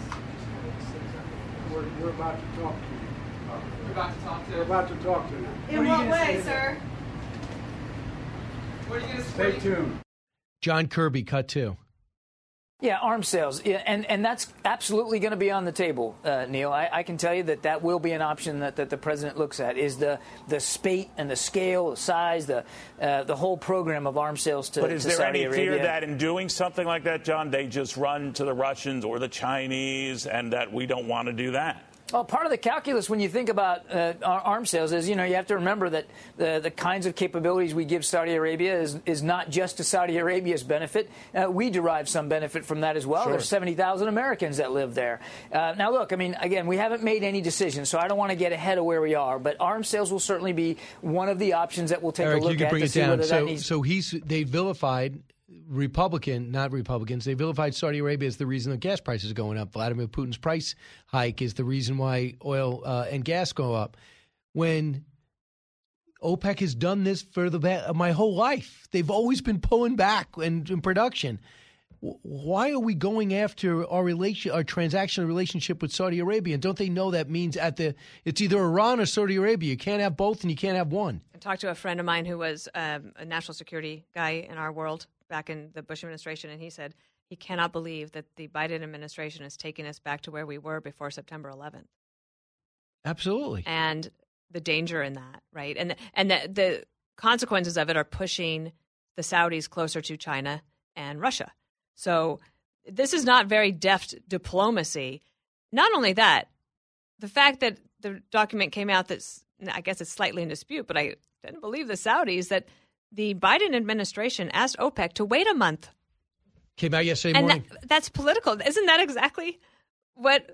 We're about to talk to you. We're about to talk to We're about to talk to them. In what way, sir? Stay tuned. John Kirby, cut 2. Yeah, arms sales. Yeah, and that's absolutely going to be on the table, Neil. I can tell you that will be an option that the president looks at, is the spate and the scale, the size, the whole program of arms sales to Saudi Arabia. But is there any fear that in doing something like that, John, they just run to the Russians or the Chinese and that we don't want to do that? Well, part of the calculus when you think about arms sales is, you have to remember that the kinds of capabilities we give Saudi Arabia is not just to Saudi Arabia's benefit. We derive some benefit from that as well. Sure. There's 70,000 Americans that live there. Now, look, I mean, again, we haven't made any decisions, so I don't want to get ahead of where we are. But arms sales will certainly be one of the options that we'll take Eric, a look you can at bring to it see down. whether that needs. So they vilified not Republicans. They vilified Saudi Arabia as the reason the gas prices are going up. Vladimir Putin's price hike is the reason why oil and gas go up. When OPEC has done this for my whole life, they've always been pulling back in production. Why are we going after our transactional relationship with Saudi Arabia? And don't they know that means it's either Iran or Saudi Arabia? You can't have both, and you can't have one. I talked to a friend of mine who was a national security guy in our world back in the Bush administration, and he said he cannot believe that the Biden administration is taking us back to where we were before September 11th. Absolutely. And the danger in that, right? And the consequences of it are pushing the Saudis closer to China and Russia. So this is not very deft diplomacy. Not only that, the fact that the document came out that's, I guess it's slightly in dispute, but I didn't believe the Saudis, that the Biden administration asked OPEC to wait a month. Came out yesterday morning. And that's political. Isn't that exactly what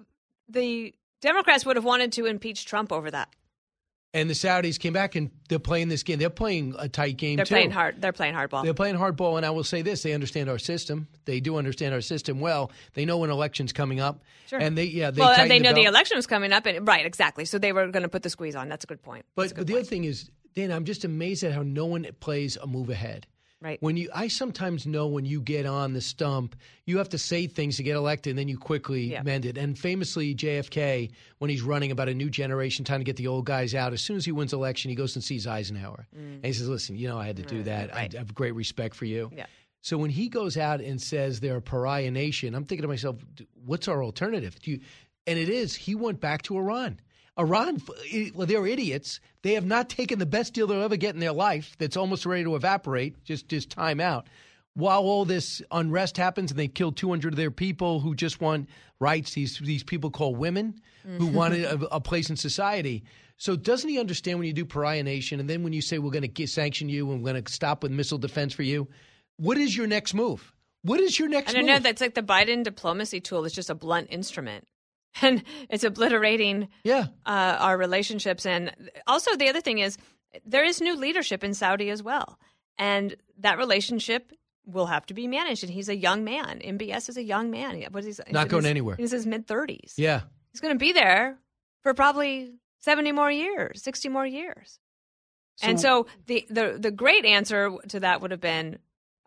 the Democrats would have wanted to impeach Trump over that? And the Saudis came back, and they're playing this game. They're playing a tight game, They're too. They're playing hardball. They're playing hardball, and I will say this. They understand our system. They do understand our system well. They know when election's coming up. Sure. And they know the election was coming up. Right, exactly. So they were going to put the squeeze on. That's a good point. But the other thing is, Dan, I'm just amazed at how no one plays a move ahead. Right. I sometimes know when you get on the stump, you have to say things to get elected, and then you quickly mend it. And famously, JFK, when he's running about a new generation, trying to get the old guys out, as soon as he wins election, he goes and sees Eisenhower. And he says, listen, I had to do that. Right. I have great respect for you. Yeah. So when he goes out and says they're a pariah nation, I'm thinking to myself, what's our alternative? And it is, he went back to Iran. Iran, they're idiots. They have not taken the best deal they'll ever get in their life that's almost ready to evaporate, just time out. While all this unrest happens and they kill 200 of their people who just want rights, these people called women who wanted a place in society. So doesn't he understand when you do pariah nation and then when you say we're going to sanction you and we're going to stop with missile defense for you, what is your next move? What is your next move? I don't know. That's like the Biden diplomacy tool is just a blunt instrument. And it's obliterating our relationships. And also the other thing is there is new leadership in Saudi as well. And that relationship will have to be managed. And he's a young man. MBS is a young man. Not going anywhere. He's in his mid-30s. Yeah. He's going to be there for probably 70 more years, 60 more years. And so the great answer to that would have been,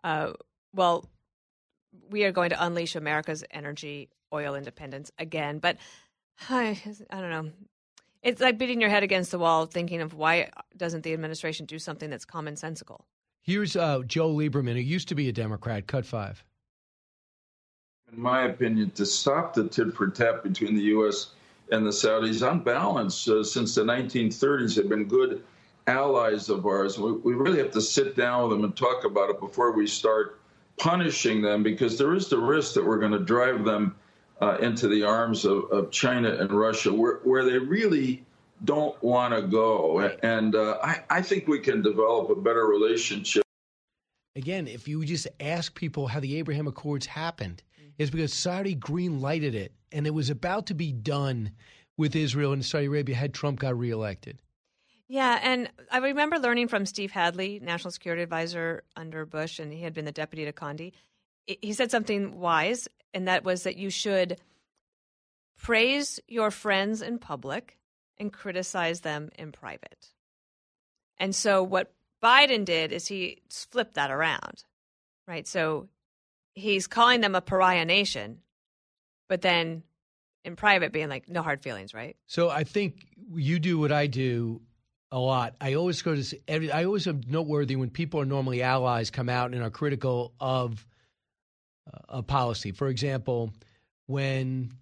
we are going to unleash America's oil independence again. But I don't know. It's like beating your head against the wall thinking of why doesn't the administration do something that's commonsensical? Here's Joe Lieberman, who used to be a Democrat, cut 5. In my opinion, to stop the tit for tat between the U.S. and the Saudis, on balance, since the 1930s, have been good allies of ours. We really have to sit down with them and talk about it before we start punishing them, because there is the risk that we're going to drive them into the arms of China and Russia, where they really don't want to go. And I think we can develop a better relationship. Again, if you just ask people how the Abraham Accords happened, it's because Saudi green-lighted it, and it was about to be done with Israel and Saudi Arabia had Trump got reelected. Yeah, and I remember learning from Steve Hadley, National Security Advisor under Bush, and he had been the deputy to Condi. He said something wise, and that was that you should praise your friends in public and criticize them in private. And so what Biden did is he flipped that around, right? So he's calling them a pariah nation, but then in private being like, no hard feelings, right? So I think you do what I do A lot. I always am noteworthy when people are normally allies come out and are critical of a policy. For example, when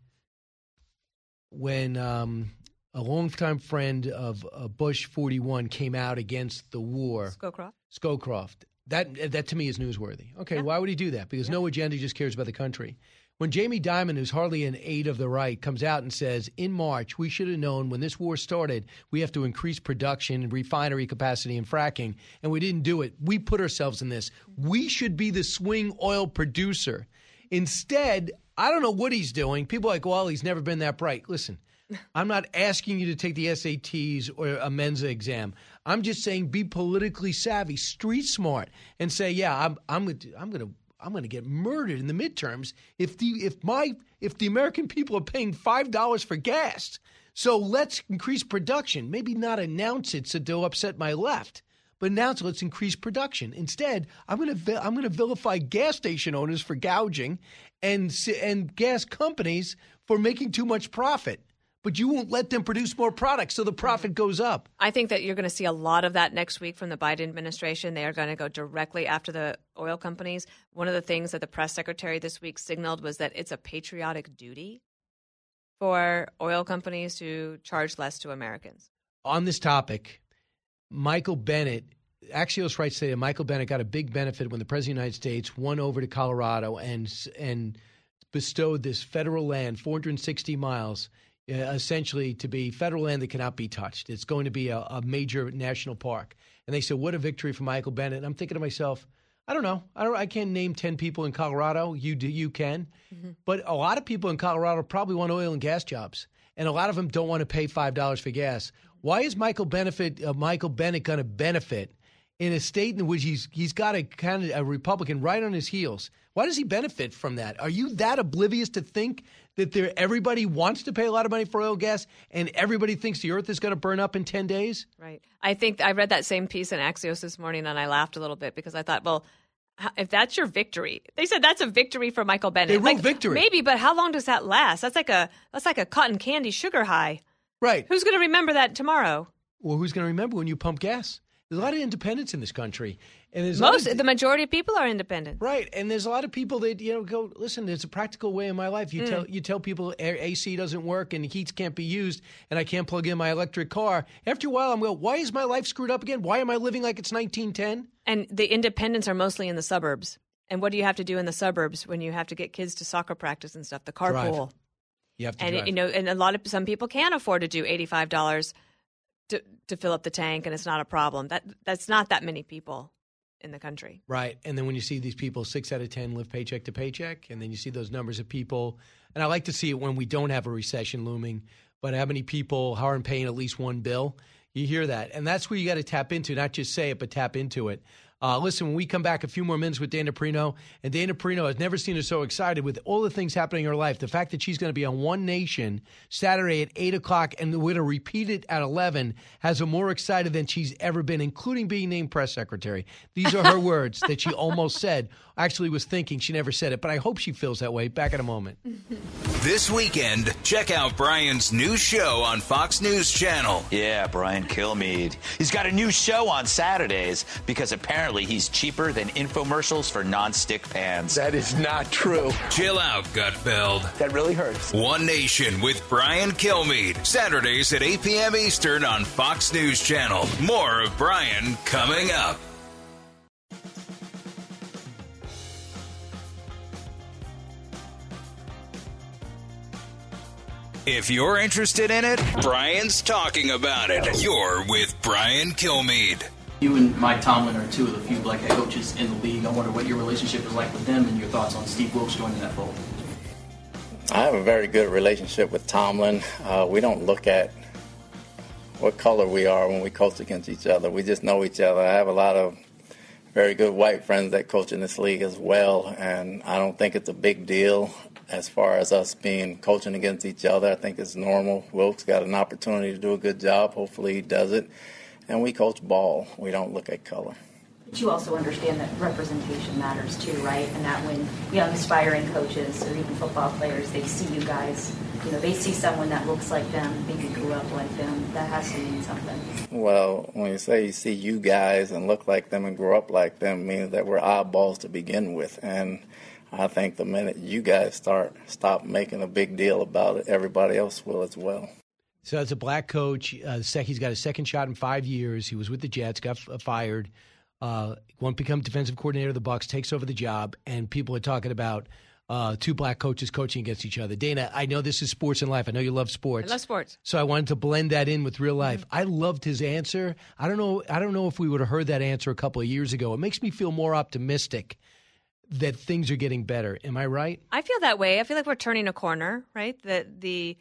a longtime friend of Bush 41 came out against the war, Scowcroft. That to me is newsworthy. Okay, yeah. Why would he do that? Because no agenda, just cares about the country. When Jamie Dimon, who's hardly an aide of the right, comes out and says, in March, we should have known when this war started, we have to increase production and refinery capacity and fracking, and we didn't do it. We put ourselves in this. We should be the swing oil producer. Instead, I don't know what he's doing. People are like, well, he's never been that bright. Listen, I'm not asking you to take the SATs or a Mensa exam. I'm just saying be politically savvy, street smart, and say, yeah, I'm going to get murdered in the midterms if the American people are paying $5 for gas. So let's increase production. Maybe not announce it so they'll upset my left, but announce let's increase production. Instead, I'm going to vilify gas station owners for gouging and gas companies for making too much profit. But you won't let them produce more products, so the profit goes up. I think that you're going to see a lot of that next week from the Biden administration. They are going to go directly after the oil companies. One of the things that the press secretary this week signaled was that it's a patriotic duty for oil companies to charge less to Americans. On this topic, Michael Bennet, Axios writes today that Michael Bennet got a big benefit when the President of the United States won over to Colorado and bestowed this federal land, 460 miles, essentially to be federal land that cannot be touched. It's going to be a major national park. And they said, what a victory for Michael Bennet. And I'm thinking to myself, I don't know. I can't name 10 people in Colorado. You can. Mm-hmm. But a lot of people in Colorado probably want oil and gas jobs. And a lot of them don't want to pay $5 for gas. Why is Michael Bennet going to benefit in a state in which he's got a Republican right on his heels? Why does he benefit from that? Are you that oblivious to think that everybody wants to pay a lot of money for oil and gas and everybody thinks the earth is going to burn up in 10 days? Right. I think I read that same piece in Axios this morning and I laughed a little bit because I thought, well, if that's your victory, they said that's a victory for Michael Bennet. They wrote victory. Maybe, but how long does that last? That's like a cotton candy sugar high. Right. Who's going to remember that tomorrow? Well, who's going to remember when you pump gas? There's a lot of independents in this country. And the majority of people are independent. Right. And there's a lot of people that, go, listen, there's a practical way in my life. You tell people AC doesn't work and heat can't be used and I can't plug in my electric car. After a while, I'm going, why is my life screwed up again? Why am I living like it's 1910? And the independents are mostly in the suburbs. And what do you have to do in the suburbs when you have to get kids to soccer practice and stuff? The carpool. Drive. You have to drive. And some people can't afford to do $85 to fill up the tank, and it's not a problem. That's not that many people in the country. Right. And then when you see these people, 6 out of 10 live paycheck to paycheck, and then you see those numbers of people, and I like to see it when we don't have a recession looming, but how many people aren't paying at least one bill? You hear that. And that's where you got to tap into, not just say it, but tap into it. Listen, when we come back a few more minutes with Dana Perino, and Dana Perino has never seen her so excited with all the things happening in her life. The fact that she's going to be on One Nation Saturday at 8 o'clock and we're going to repeat it at 11 has her more excited than she's ever been, including being named press secretary. These are her words that she almost said, actually was thinking. She never said it, but I hope she feels that way. Back in a moment. This weekend, check out Brian's new show on Fox News Channel. Yeah, Brian Kilmeade. He's got a new show on Saturdays because apparently he's cheaper than infomercials for non-stick pans. That is not true. Chill out, Gutfeld. That really hurts. One Nation with Brian Kilmeade. Saturdays at 8 p.m. Eastern on Fox News Channel. More of Brian coming up. If you're interested in it, Brian's talking about it. You're with Brian Kilmeade. You and Mike Tomlin are two of the few black head coaches in the league. I wonder what your relationship is like with them and your thoughts on Steve Wilks joining that fold. I have a very good relationship with Tomlin. We don't look at what color we are when we coach against each other. We just know each other. I have a lot of very good white friends that coach in this league as well, and I don't think it's a big deal as far as us coaching against each other. I think it's normal. Wilks got an opportunity to do a good job. Hopefully he does it. And we coach ball. We don't look at color. But you also understand that representation matters too, right? And that when young aspiring coaches or even football players, they see you guys they see someone that looks like them, maybe grew up like them. That has to mean something. Well, when you say you see you guys and look like them and grow up like them, means that we're oddballs to begin with. And I think the minute you guys stop making a big deal about it, everybody else will as well. So as a black coach, he's got a second shot in 5 years. He was with the Jets, got fired, won't become defensive coordinator of the Bucs, takes over the job, and people are talking about two black coaches coaching against each other. Dana, I know this is sports and life. I know you love sports. I love sports. So I wanted to blend that in with real life. I loved his answer. I don't know if we would have heard that answer a couple of years ago. It makes me feel more optimistic that things are getting better. Am I right? I feel that way. I feel like we're turning a corner, right? That the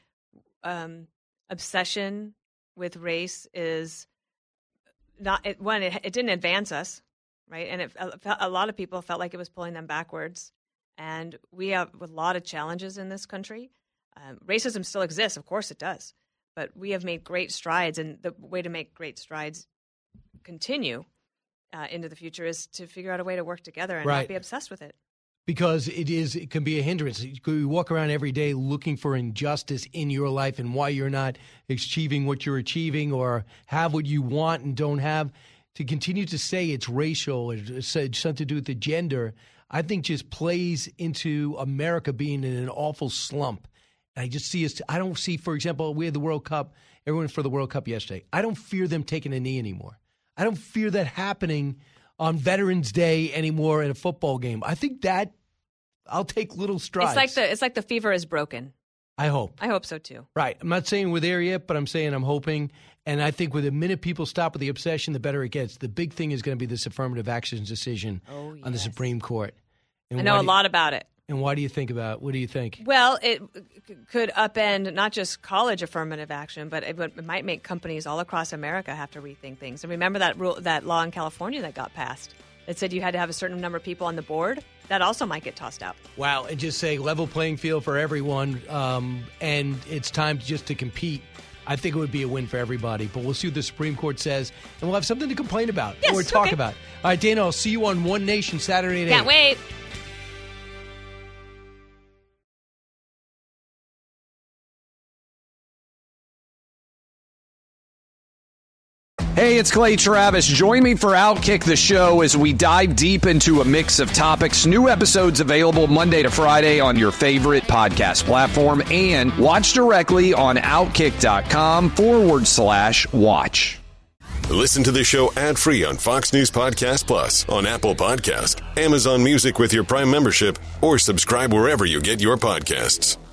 obsession with race is not it didn't advance us, right? And a lot of people felt like it was pulling them backwards. And we have a lot of challenges in this country. Racism still exists, of course it does, but we have made great strides, and the way to make great strides continue into the future is to figure out a way to work together and not be obsessed with it. Because it can be a hindrance. You walk around every day looking for injustice in your life and why you're not achieving what you're achieving or have what you want and don't have. To continue to say it's racial, it's something to do with the gender, I think just plays into America being in an awful slump. And I just see I don't see, for example, we had the World Cup, everyone for the World Cup yesterday. I don't fear them taking a knee anymore. I don't fear that happening on Veterans Day anymore in a football game. I think that I'll take little strides. It's like the fever is broken. I hope. I hope so too. Right. I'm not saying we're there yet, but I'm saying I'm hoping. And I think with the minute people stop with the obsession, the better it gets. The big thing is going to be this affirmative action decision on the Supreme Court. And I know a lot about it. And what do you think? Well, it could upend not just college affirmative action, but it might make companies all across America have to rethink things. And remember that law in California that got passed that said you had to have a certain number of people on the board? That also might get tossed out. Wow, and just say level playing field for everyone, and it's time to compete. I think it would be a win for everybody, but we'll see what the Supreme Court says, and we'll have something to complain about or talk about. All right, Dana, I'll see you on One Nation Saturday at 8. Can't wait. Hey, it's Clay Travis. Join me for Outkick the Show as we dive deep into a mix of topics. New episodes available Monday to Friday on your favorite podcast platform and watch directly on Outkick.com/watch. Listen to the show ad-free on Fox News Podcast Plus, on Apple Podcast, Amazon Music with your Prime membership, or subscribe wherever you get your podcasts.